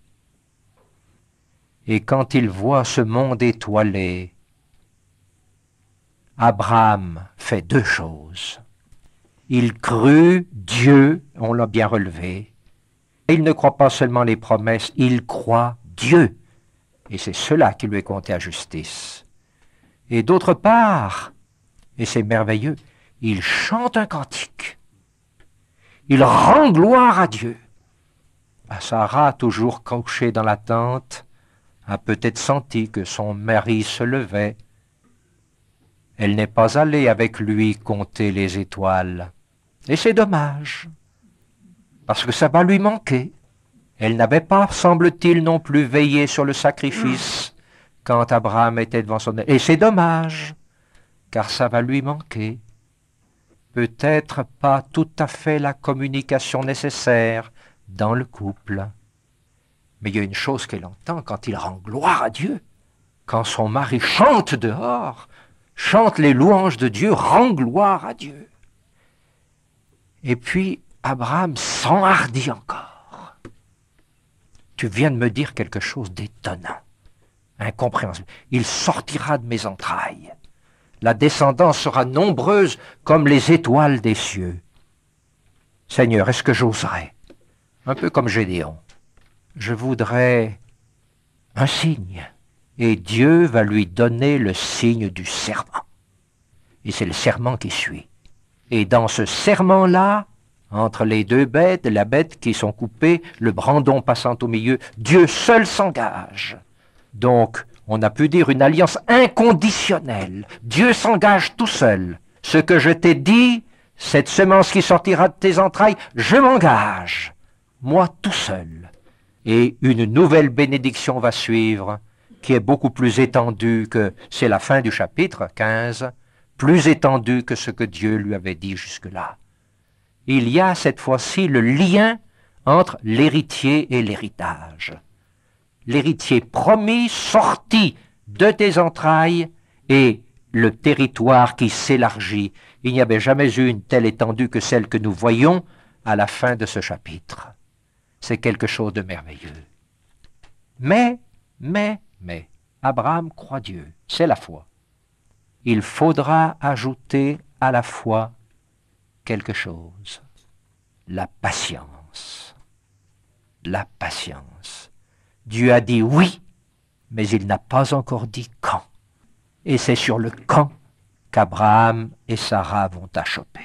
Et quand il voit ce monde étoilé, Abraham fait deux choses. Il crut Dieu, on l'a bien relevé. Il ne croit pas seulement les promesses, il croit Dieu. Et c'est cela qui lui est compté à justice. Et d'autre part, et c'est merveilleux, il chante un cantique. Il rend gloire à Dieu. Sarah, toujours couchée dans la tente, a peut-être senti que son mari se levait. Elle n'est pas allée avec lui compter les étoiles. Et c'est dommage, parce que ça va lui manquer. Elle n'avait pas, semble-t-il, non plus veillé sur le sacrifice quand Abraham était devant son... Et c'est dommage, car ça va lui manquer. Peut-être pas tout à fait la communication nécessaire dans le couple. Mais il y a une chose qu'elle entend quand il rend gloire à Dieu. Quand son mari chante dehors, chante les louanges de Dieu, rend gloire à Dieu. Et puis, Abraham s'enhardit encore. Tu viens de me dire quelque chose d'étonnant, incompréhensible. Il sortira de mes entrailles. La descendance sera nombreuse comme les étoiles des cieux. Seigneur, est-ce que j'oserais, un peu comme Gédéon, je voudrais un signe, et Dieu va lui donner le signe du serment. Et c'est le serment qui suit. Et dans ce serment-là, entre les deux bêtes, la bête qui sont coupées, le brandon passant au milieu, Dieu seul s'engage. Donc, on a pu dire une alliance inconditionnelle. Dieu s'engage tout seul. Ce que je t'ai dit, cette semence qui sortira de tes entrailles, je m'engage, moi tout seul. Et une nouvelle bénédiction va suivre, qui est beaucoup plus étendue que, c'est la fin du chapitre quinze, plus étendue que ce que Dieu lui avait dit jusque-là. Il y a cette fois-ci le lien entre l'héritier et l'héritage. L'héritier promis, sorti de tes entrailles, et le territoire qui s'élargit. Il n'y avait jamais eu une telle étendue que celle que nous voyons à la fin de ce chapitre. C'est quelque chose de merveilleux. Mais, mais, mais, Abraham croit Dieu, c'est la foi. Il faudra ajouter à la foi quelque chose, la patience. La patience. Dieu a dit oui, mais il n'a pas encore dit quand. Et c'est sur le quand qu'Abraham et Sarah vont achoper.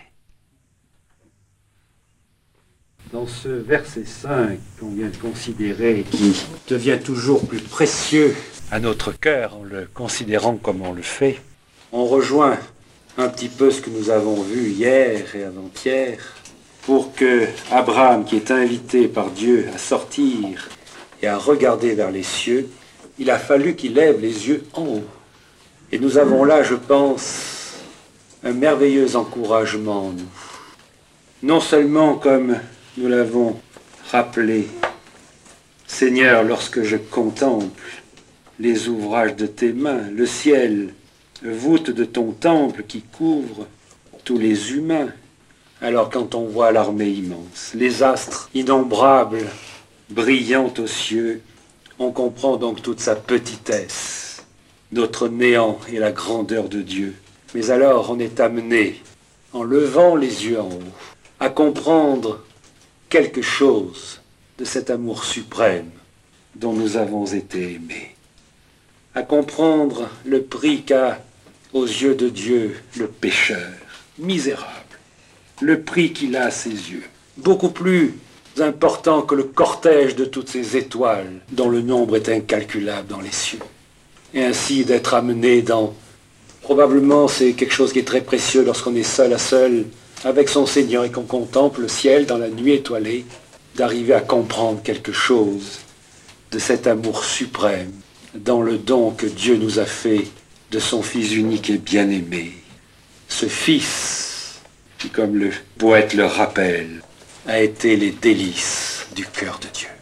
Dans ce verset cinq qu'on vient de considérer, qui devient toujours plus précieux à notre cœur en le considérant comme on le fait, on rejoint un petit peu ce que nous avons vu hier et avant-hier, pour que Abraham, qui est invité par Dieu à sortir et à regarder vers les cieux, il a fallu qu'il lève les yeux en haut. Et nous avons là, je pense, un merveilleux encouragement, nous. Non seulement comme nous l'avons rappelé, Seigneur, lorsque je contemple les ouvrages de tes mains, le ciel, voûte de ton temple qui couvre tous les humains, alors quand on voit l'armée immense, les astres innombrables, brillant aux cieux, on comprend donc toute sa petitesse, notre néant et la grandeur de Dieu. Mais alors on est amené, en levant les yeux en haut, à comprendre quelque chose de cet amour suprême dont nous avons été aimés, à comprendre le prix qu'a aux yeux de Dieu le pécheur misérable, le prix qu'il a à ses yeux, beaucoup plus important que le cortège de toutes ces étoiles dont le nombre est incalculable dans les cieux. Et ainsi d'être amené dans, probablement c'est quelque chose qui est très précieux lorsqu'on est seul à seul avec son Seigneur et qu'on contemple le ciel dans la nuit étoilée, d'arriver à comprendre quelque chose de cet amour suprême dans le don que Dieu nous a fait de de son Fils unique et bien-aimé. Ce Fils, qui, comme le poète le rappelle, a été les délices du cœur de Dieu.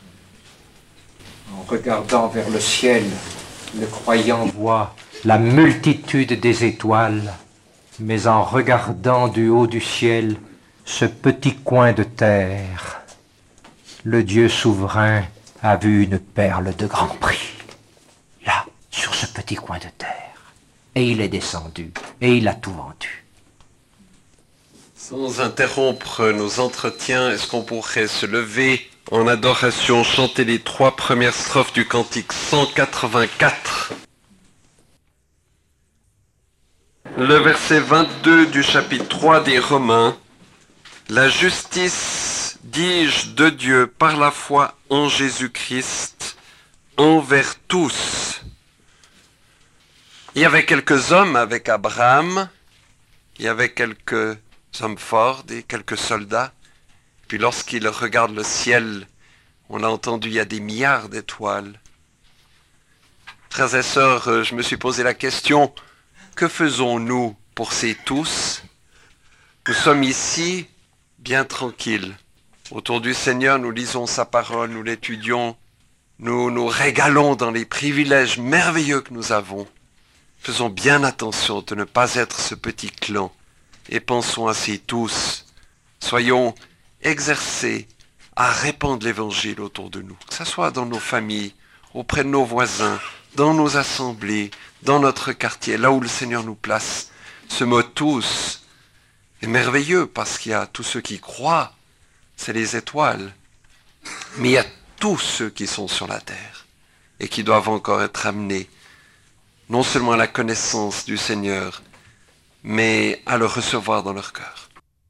En regardant vers le ciel, le croyant voit la multitude des étoiles, mais en regardant du haut du ciel ce petit coin de terre, le Dieu souverain a vu une perle de grand prix, là, sur ce petit coin de terre. Et il est descendu, et il a tout vendu. Sans interrompre nos entretiens, est-ce qu'on pourrait se lever en adoration, chanter les trois premières strophes du cantique cent quatre-vingt-quatre? Le verset vingt-deux du chapitre trois des Romains. La justice, dis-je, de Dieu par la foi en Jésus-Christ, envers tous. Il y avait quelques hommes avec Abraham, il y avait quelques hommes forts et quelques soldats. Puis lorsqu'il regarde le ciel, on l'a entendu, il y a des milliards d'étoiles. Frères et sœurs, je me suis posé la question, que faisons-nous pour ces tous? Nous sommes ici, bien tranquilles. Autour du Seigneur, nous lisons sa parole, nous l'étudions, nous nous régalons dans les privilèges merveilleux que nous avons. Faisons bien attention de ne pas être ce petit clan et pensons à ces tous. Soyons exercés à répandre l'évangile autour de nous, que ce soit dans nos familles, auprès de nos voisins, dans nos assemblées, dans notre quartier, là où le Seigneur nous place. Ce mot tous est merveilleux parce qu'il y a tous ceux qui croient, c'est les étoiles, mais il y a tous ceux qui sont sur la terre et qui doivent encore être amenés non seulement à la connaissance du Seigneur, mais à le recevoir dans leur cœur.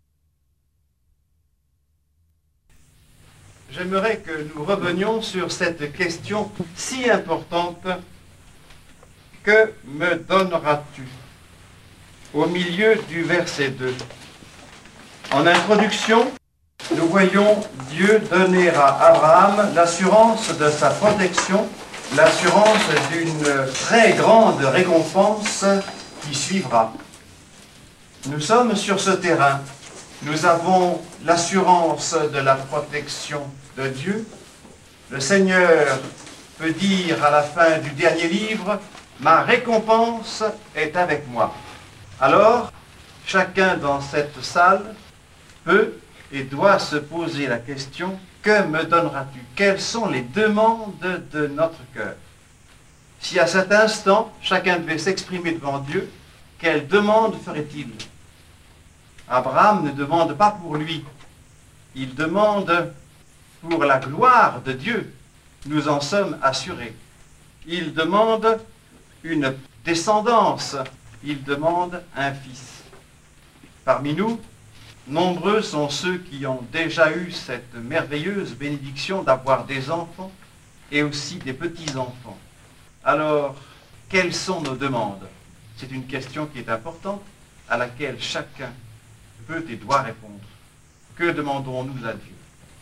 J'aimerais que nous revenions sur cette question si importante. Que me donneras-tu? Au milieu du verset deux. En introduction, nous voyons Dieu donner à Abraham l'assurance de sa protection, l'assurance d'une très grande récompense qui suivra. Nous sommes sur ce terrain. Nous avons l'assurance de la protection de Dieu. Le Seigneur peut dire à la fin du dernier livre, « Ma récompense est avec moi ». Alors, chacun dans cette salle peut et doit se poser la question, que me donneras-tu? Quelles sont les demandes de notre cœur? Si à cet instant, chacun devait s'exprimer devant Dieu, quelle demande ferait-il? Abraham ne demande pas pour lui, il demande pour la gloire de Dieu. Nous en sommes assurés. Il demande une descendance, il demande un fils. Parmi nous, nombreux sont ceux qui ont déjà eu cette merveilleuse bénédiction d'avoir des enfants et aussi des petits-enfants. Alors, quelles sont nos demandes? C'est une question qui est importante, à laquelle chacun peut et doit répondre. Que demandons-nous à Dieu?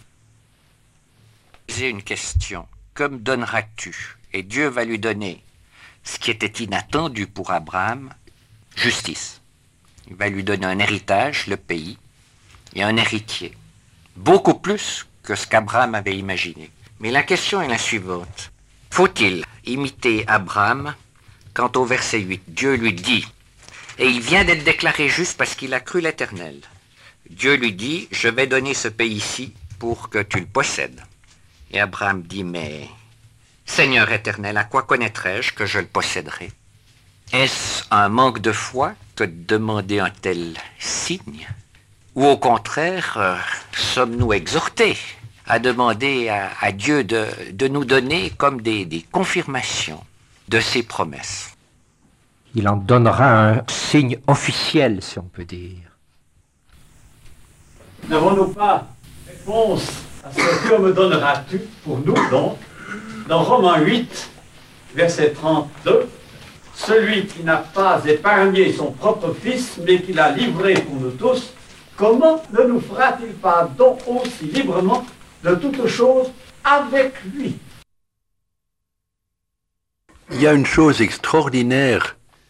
J'ai une question. Que me donneras-tu? Et Dieu va lui donner ce qui était inattendu pour Abraham, justice. Il va lui donner un héritage, le pays, et un héritier. Beaucoup plus que ce qu'Abraham avait imaginé. Mais la question est la suivante. Faut-il imiter Abraham quand au verset huit, Dieu lui dit, et il vient d'être déclaré juste parce qu'il a cru l'Éternel. Dieu lui dit, je vais donner ce pays-ci pour que tu le possèdes. Et Abraham dit, mais Seigneur éternel, à quoi connaîtrais-je que je le posséderai? Est-ce un manque de foi que de demander un tel signe? Ou au contraire, euh, sommes-nous exhortés à demander à, à Dieu de, de nous donner comme des, des confirmations de ses promesses? Il en donnera un signe officiel, si on peut dire. N'avons-nous pas réponse à ce que me donneras-tu pour nous, donc, dans Romains huit, verset trente-deux, celui qui n'a pas épargné son propre fils, mais qui l'a livré pour nous tous, comment ne nous fera-t-il pas donc aussi librement de toutes choses avec lui? Il y a une chose extraordinaire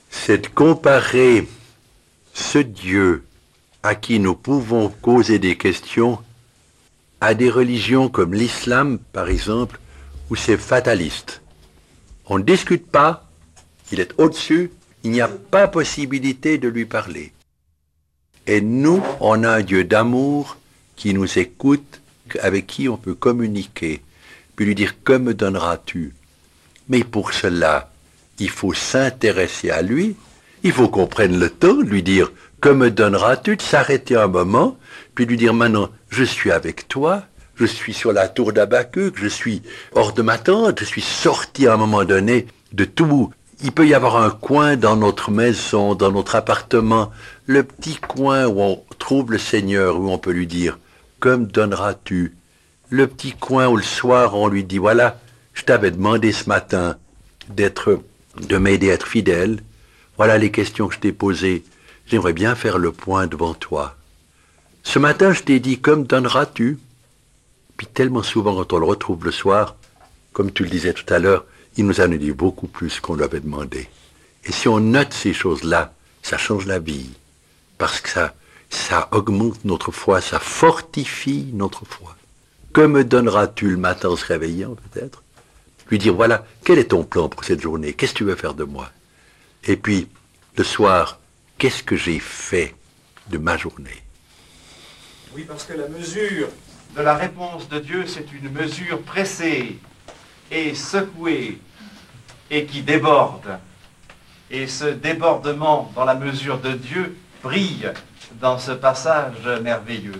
c'est de comparer ce Dieu à qui nous pouvons poser des questions à des religions comme l'islam, par exemple, où c'est fataliste. On ne discute pas, il est au-dessus, il n'y a pas possibilité de lui parler. Et nous, on a un Dieu d'amour qui nous écoute, avec qui on peut communiquer, puis lui dire « Que me donneras-tu » Mais pour cela, il faut s'intéresser à lui, il faut qu'on prenne le temps de lui dire « Que me donneras-tu » de s'arrêter un moment, puis lui dire « Maintenant, je suis avec toi, je suis sur la tour d'Habacuc, je suis hors de ma tente, je suis sorti à un moment donné de tout. » Il peut y avoir un coin dans notre maison, dans notre appartement, le petit coin où on trouve le Seigneur, où on peut lui dire « Que me donneras-tu » Le petit coin où le soir on lui dit « Voilà, je t'avais demandé ce matin d'être, de m'aider à être fidèle. Voilà les questions que je t'ai posées. J'aimerais bien faire le point devant toi. Ce matin, je t'ai dit, que me donneras-tu » Puis tellement souvent, quand on le retrouve le soir, comme tu le disais tout à l'heure, il nous a dit beaucoup plus qu'on lui avait demandé. Et si on note ces choses-là, ça change la vie. Parce que ça, ça augmente notre foi, ça fortifie notre foi. Que me donneras-tu le matin en se réveillant, peut-être ? Lui dire, voilà, quel est ton plan pour cette journée ? Qu'est-ce que tu veux faire de moi ? Et puis, le soir, qu'est-ce que j'ai fait de ma journée ? Oui, parce que la mesure de la réponse de Dieu, c'est une mesure pressée et secouée et qui déborde. Et ce débordement dans la mesure de Dieu brille dans ce passage merveilleux.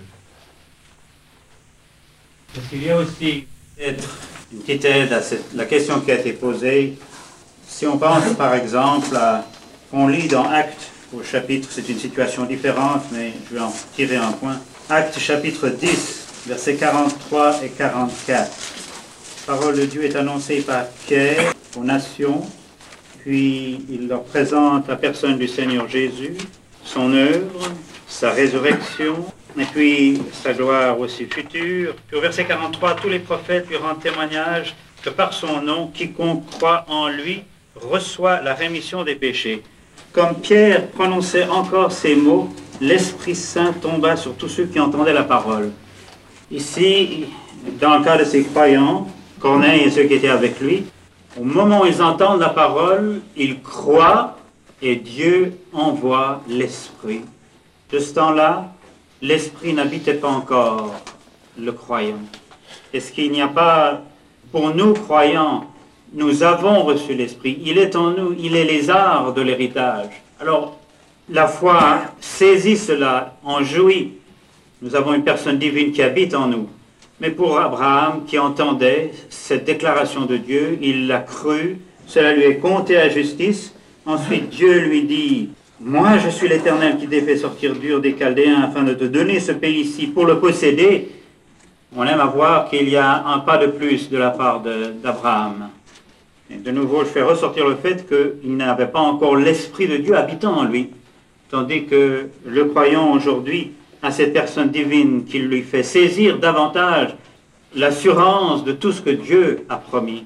Parce qu'il y a aussi peut-être une petite aide à cette, la question qui a été posée. Si on pense par exemple à, on lit dans Actes au chapitre, c'est une situation différente, mais je vais en tirer un point. Actes chapitre dix, versets quarante-trois et quarante-quatre. La parole de Dieu est annoncée par Pierre aux nations, puis il leur présente la personne du Seigneur Jésus, son œuvre, sa résurrection, et puis sa gloire aussi future. Puis au verset quarante-trois, tous les prophètes lui rendent témoignage que par son nom, quiconque croit en lui reçoit la rémission des péchés. Comme Pierre prononçait encore ces mots, l'Esprit Saint tomba sur tous ceux qui entendaient la parole. Ici, dans le cas de ces croyants, Corneille et ceux qui étaient avec lui, au moment où ils entendent la parole, ils croient et Dieu envoie l'Esprit. De ce temps-là, l'Esprit n'habitait pas encore le croyant. Est-ce qu'il n'y a pas, pour nous croyants, nous avons reçu l'Esprit, il est en nous, il est les arts de l'héritage. Alors, la foi saisit cela, en jouit. Nous avons une personne divine qui habite en nous. Mais pour Abraham, qui entendait cette déclaration de Dieu, il l'a cru, cela lui est compté à justice. Ensuite, Dieu lui dit, « Moi, je suis l'Éternel qui t'ai fait sortir d'Ur des Chaldéens afin de te donner ce pays-ci pour le posséder. » On aime à voir qu'il y a un pas de plus de la part d'Abraham. De nouveau, je fais ressortir le fait qu'il n'avait pas encore l'Esprit de Dieu habitant en lui, tandis que le croyant aujourd'hui a cette personne divine qui lui fait saisir davantage l'assurance de tout ce que Dieu a promis.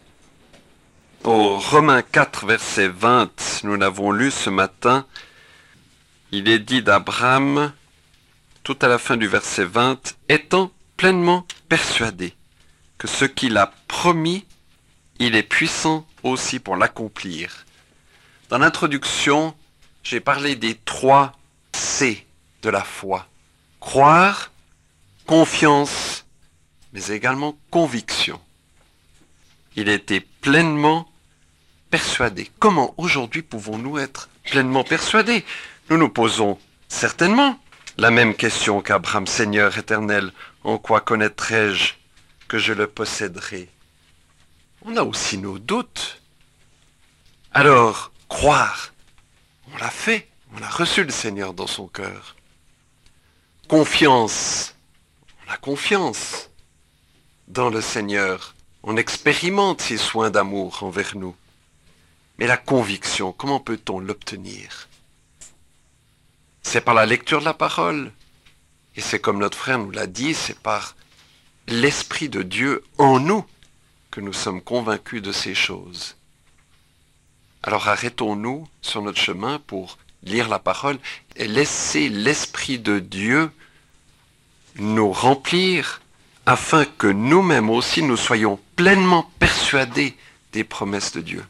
Au Romains quatre, verset vingt, nous l'avons lu ce matin, il est dit d'Abraham, tout à la fin du verset vingt, « Étant pleinement persuadé que ce qu'il a promis, il est puissant aussi pour l'accomplir. » Dans l'introduction, j'ai parlé des trois C de la foi. Croire, confiance, mais également conviction. Il était pleinement persuadé. Comment aujourd'hui pouvons-nous être pleinement persuadés? Nous nous posons certainement la même question qu'Abraham, Seigneur éternel, en quoi connaîtrai-je que je le posséderai? On a aussi nos doutes. Alors, croire, on l'a fait, on a reçu le Seigneur dans son cœur. Confiance, on a confiance dans le Seigneur. On expérimente ses soins d'amour envers nous. Mais la conviction, comment peut-on l'obtenir? C'est par la lecture de la parole. Et c'est comme notre frère nous l'a dit, c'est par l'Esprit de Dieu en nous que nous sommes convaincus de ces choses. Alors arrêtons-nous sur notre chemin pour lire la parole et laisser l'Esprit de Dieu nous remplir afin que nous-mêmes aussi nous soyons pleinement persuadés des promesses de Dieu.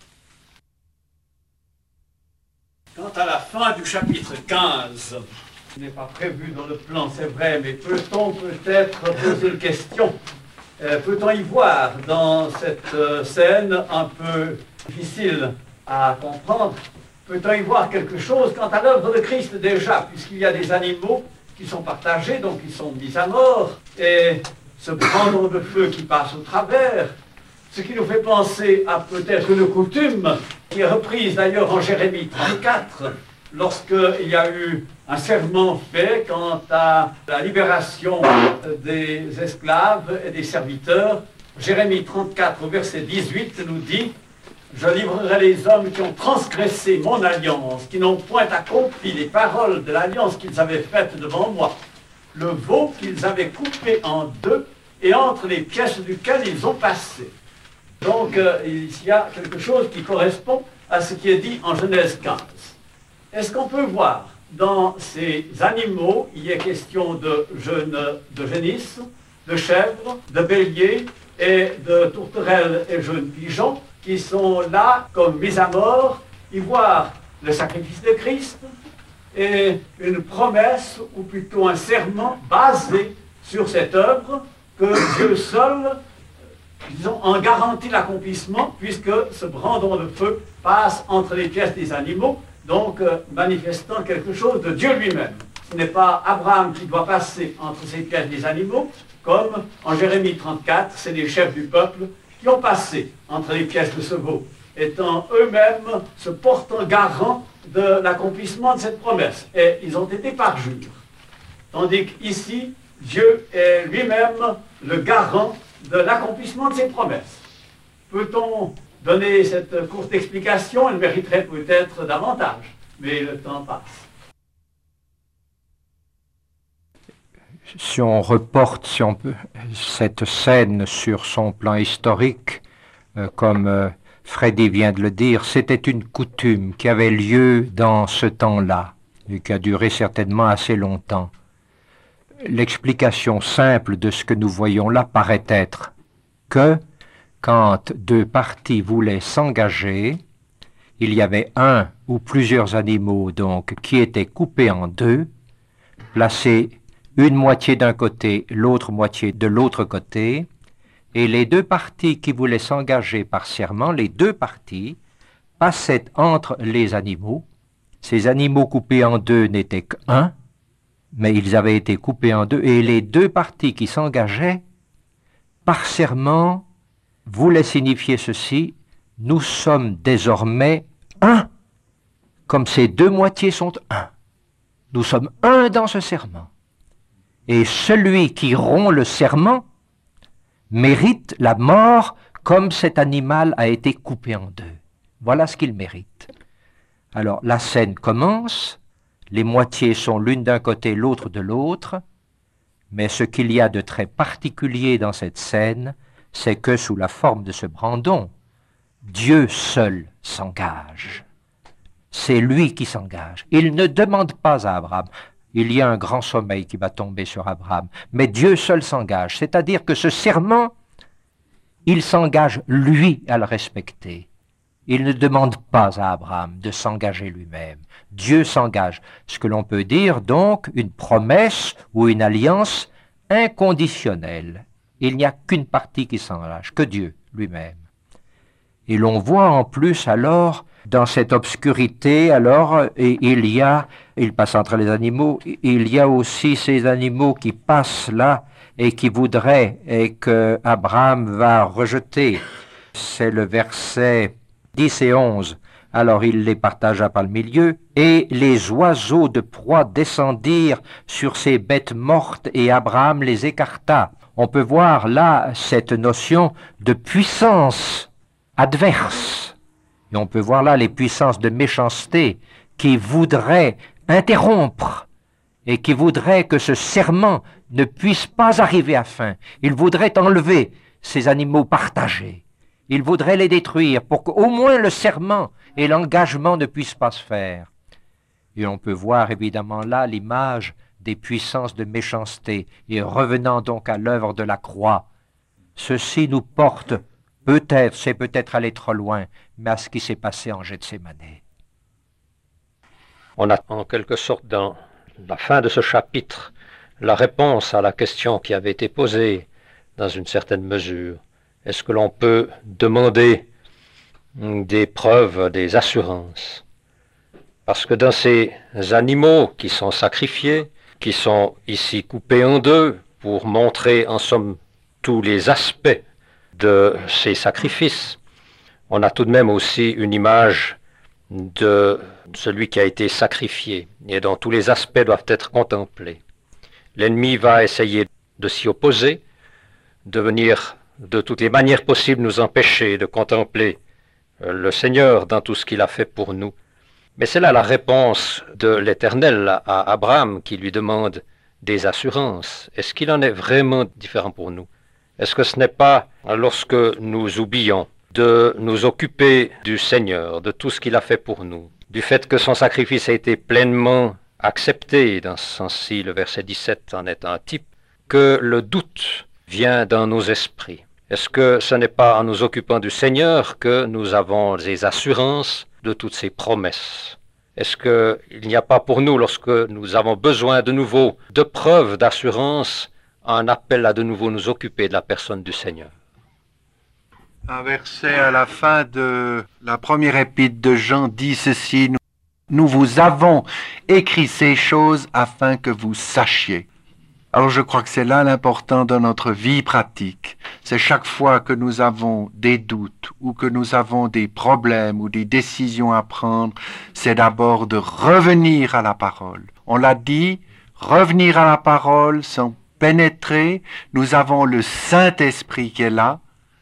Quant à la fin du chapitre quinze, ce n'est pas prévu dans le plan, c'est vrai, mais peut-on peut-être poser une question? euh, Peut-on y voir dans cette euh, scène un peu difficile à comprendre, peut-on y voir quelque chose quant à l'œuvre de Christ déjà, puisqu'il y a des animaux qui sont partagés, donc ils sont mis à mort, et ce brandon de feu qui passe au travers, ce qui nous fait penser à peut-être une coutume qui est reprise d'ailleurs en Jérémie trente-quatre, lorsqu'il y a eu un serment fait quant à la libération des esclaves et des serviteurs. Jérémie trente-quatre au verset dix-huit nous dit « Je livrerai les hommes qui ont transgressé mon alliance, qui n'ont point accompli les paroles de l'alliance qu'ils avaient faite devant moi, le veau qu'ils avaient coupé en deux et entre les pièces duquel ils ont passé. » Donc euh, il y a quelque chose qui correspond à ce qui est dit en Genèse quinze. Est-ce qu'on peut voir dans ces animaux, il y a question de jeunes, de génisses, de chèvres, de béliers et de tourterelles et jeunes pigeons qui sont là comme mis à mort, y voir le sacrifice de Christ et une promesse, ou plutôt un serment basé sur cette œuvre que Dieu seul, disons, en garantit l'accomplissement, puisque ce brandon de feu passe entre les pièces des animaux, donc euh, manifestant quelque chose de Dieu lui-même. Ce n'est pas Abraham qui doit passer entre ces pièces des animaux, comme en Jérémie trente-quatre, c'est les chefs du peuple qui ont passé entre les pièces de ce veau, étant eux-mêmes se portant garant de l'accomplissement de cette promesse. Et ils ont été parjures. Tandis qu'ici, Dieu est lui-même le garant de l'accomplissement de ses promesses. Peut-on donner cette courte explication? Elle mériterait peut-être davantage, mais le temps passe. Si on reporte si on peut, cette scène sur son plan historique, euh, comme euh, Freddy vient de le dire, c'était une coutume qui avait lieu dans ce temps-là, et qui a duré certainement assez longtemps. L'explication simple de ce que nous voyons là paraît être que quand deux parties voulaient s'engager, il y avait un ou plusieurs animaux donc qui étaient coupés en deux, placés une moitié d'un côté, l'autre moitié de l'autre côté, et les deux parties qui voulaient s'engager par serment, les deux parties, passaient entre les animaux. Ces animaux coupés en deux n'étaient qu'un, mais ils avaient été coupés en deux, et les deux parties qui s'engageaient, par serment, voulaient signifier ceci: nous sommes désormais un, comme ces deux moitiés sont un. Nous sommes un dans ce serment. Et celui qui rompt le serment mérite la mort comme cet animal a été coupé en deux. Voilà ce qu'il mérite. Alors la scène commence, les moitiés sont l'une d'un côté, l'autre de l'autre, mais ce qu'il y a de très particulier dans cette scène, c'est que sous la forme de ce brandon, Dieu seul s'engage. C'est lui qui s'engage. Il ne demande pas à Abraham. Il y a un grand sommeil qui va tomber sur Abraham, mais Dieu seul s'engage. C'est-à-dire que ce serment, il s'engage lui à le respecter. Il ne demande pas à Abraham de s'engager lui-même. Dieu s'engage. Ce que l'on peut dire donc une promesse ou une alliance inconditionnelle. Il n'y a qu'une partie qui s'engage, que Dieu lui-même. Et l'on voit en plus alors, dans cette obscurité, alors, et il y a, il passe entre les animaux, il y a aussi ces animaux qui passent là et qui voudraient, et que Abraham va rejeter. C'est le verset dix et onze. Alors il les partagea par le milieu, et les oiseaux de proie descendirent sur ces bêtes mortes, et Abraham les écarta. On peut voir là cette notion de puissance adverse. Et on peut voir là les puissances de méchanceté qui voudraient interrompre et qui voudraient que ce serment ne puisse pas arriver à fin. Ils voudraient enlever ces animaux partagés. Ils voudraient les détruire pour qu'au moins le serment et l'engagement ne puisse pas se faire. Et on peut voir évidemment là l'image des puissances de méchanceté, et revenant donc à l'œuvre de la croix, ceci nous porte, peut-être, c'est peut-être aller trop loin, mais à ce qui s'est passé en Gethsémane. On a en quelque sorte dans la fin de ce chapitre la réponse à la question qui avait été posée dans une certaine mesure. Est-ce que l'on peut demander des preuves, des assurances? Parce que dans ces animaux qui sont sacrifiés, qui sont ici coupés en deux pour montrer en somme tous les aspects de ces sacrifices, on a tout de même aussi une image de celui qui a été sacrifié et dont tous les aspects doivent être contemplés. L'ennemi va essayer de s'y opposer, de venir de toutes les manières possibles nous empêcher de contempler le Seigneur dans tout ce qu'il a fait pour nous. Mais c'est là la réponse de l'Éternel à Abraham qui lui demande des assurances. Est-ce qu'il en est vraiment différent pour nous? Est-ce que ce n'est pas lorsque nous oublions de nous occuper du Seigneur, de tout ce qu'il a fait pour nous, du fait que son sacrifice a été pleinement accepté, dans ce sens-ci, le verset dix-sept en est un type, que le doute vient dans nos esprits? Est-ce que ce n'est pas en nous occupant du Seigneur que nous avons les assurances de toutes ces promesses? Est-ce qu'il n'y a pas pour nous, lorsque nous avons besoin de nouveau de preuves d'assurance, un appel à de nouveau nous occuper de la personne du Seigneur? Un verset à la fin de la première épître de Jean dit ceci: nous, nous vous avons écrit ces choses afin que vous sachiez. Alors je crois que c'est là l'important de notre vie pratique. C'est chaque fois que nous avons des doutes ou que nous avons des problèmes ou des décisions à prendre, c'est d'abord de revenir à la parole. On l'a dit, revenir à la parole sans pénétrer. Nous avons le Saint-Esprit qui est là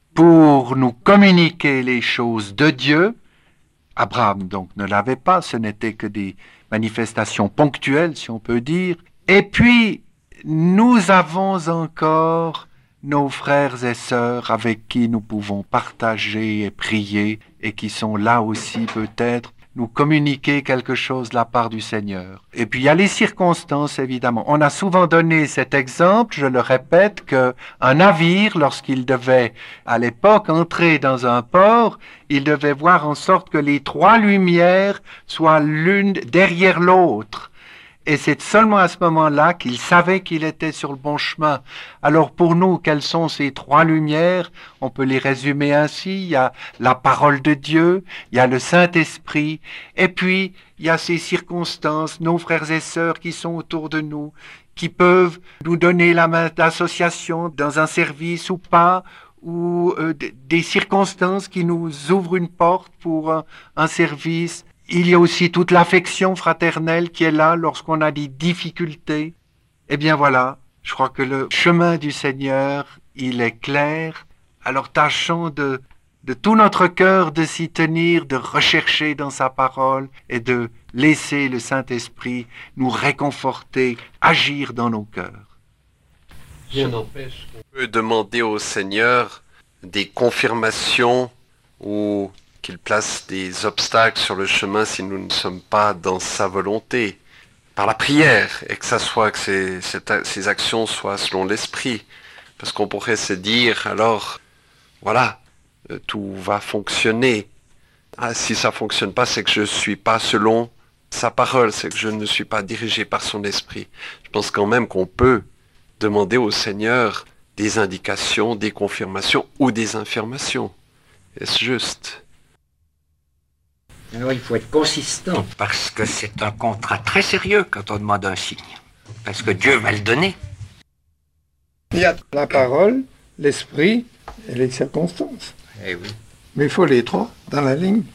pour nous communiquer les choses de Dieu. Abraham donc ne l'avait pas, ce n'était que des manifestations ponctuelles, si on peut dire. Et puis, nous avons encore nos frères et sœurs avec qui nous pouvons partager et prier et qui sont là aussi peut-être nous communiquer quelque chose de la part du Seigneur. Et puis il y a les circonstances évidemment. On a souvent donné cet exemple, je le répète, qu'un navire, lorsqu'il devait à l'époque entrer dans un port, il devait voir en sorte que les trois lumières soient l'une derrière l'autre. Et c'est seulement à ce moment-là qu'il savait qu'il était sur le bon chemin. Alors pour nous, quelles sont ces trois lumières? On peut les résumer ainsi. Il y a la parole de Dieu, il y a le Saint-Esprit, et puis il y a ces circonstances, nos frères et sœurs qui sont autour de nous, qui peuvent nous donner la main d'association dans un service ou pas, ou euh, des circonstances qui nous ouvrent une porte pour un, un service. Il y a aussi toute l'affection fraternelle qui est là lorsqu'on a des difficultés. Eh bien voilà, je crois que le chemin du Seigneur, il est clair. Alors tâchons de, de tout notre cœur de s'y tenir, de rechercher dans sa parole et de laisser le Saint-Esprit nous réconforter, agir dans nos cœurs. Rien n'empêche qu'on peut demander au Seigneur des confirmations ou qu'il place des obstacles sur le chemin si nous ne sommes pas dans sa volonté, par la prière, et que ça soit que ces, ces actions soient selon l'esprit. Parce qu'on pourrait se dire, alors, voilà, tout va fonctionner. Ah, si ça fonctionne pas, c'est que je ne suis pas selon sa parole, c'est que je ne suis pas dirigé par son esprit. Je pense quand même qu'on peut demander au Seigneur des indications, des confirmations ou des infirmations. Est-ce juste ? Alors il faut être consistant, parce que c'est un contrat très sérieux quand on demande un signe, parce que Dieu va le donner. Il y a la parole, l'esprit et les circonstances. Eh oui. Mais il faut les trois dans la ligne.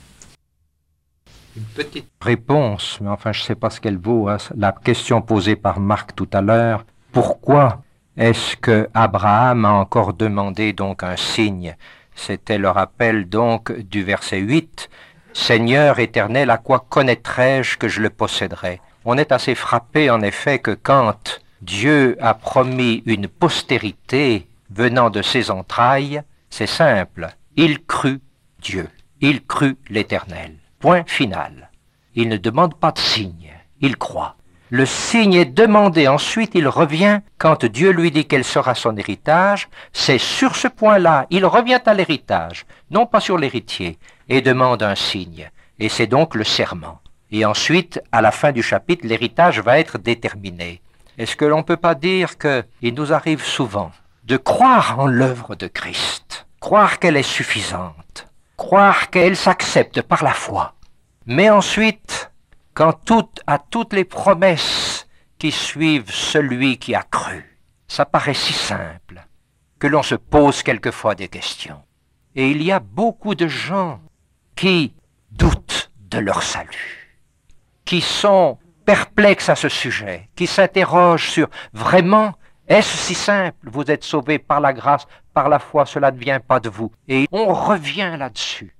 Une petite réponse, mais enfin je ne sais pas ce qu'elle vaut, hein. La question posée par Marc tout à l'heure, pourquoi est-ce que Abraham a encore demandé donc un signe? C'était le rappel donc du verset huit. Seigneur éternel, à quoi connaîtrais-je que je le posséderais? On est assez frappé en effet que quand Dieu a promis une postérité venant de ses entrailles, c'est simple, il crut Dieu, il crut l'Éternel. Point final. Il ne demande pas de signe, il croit. Le signe est demandé, ensuite il revient quand Dieu lui dit quel sera son héritage. C'est sur ce point-là, il revient à l'héritage, non pas sur l'héritier, et demande un signe. Et c'est donc le serment. Et ensuite, à la fin du chapitre, l'héritage va être déterminé. Est-ce que l'on ne peut pas dire qu'il nous arrive souvent de croire en l'œuvre de Christ, croire qu'elle est suffisante, croire qu'elle s'accepte par la foi, mais ensuite, quand tout, à toutes les promesses qui suivent celui qui a cru, ça paraît si simple que l'on se pose quelquefois des questions. Et il y a beaucoup de gens qui doutent de leur salut, qui sont perplexes à ce sujet, qui s'interrogent sur vraiment, est-ce si simple? Vous êtes sauvés par la grâce, par la foi, cela ne vient pas de vous. Et on revient là-dessus.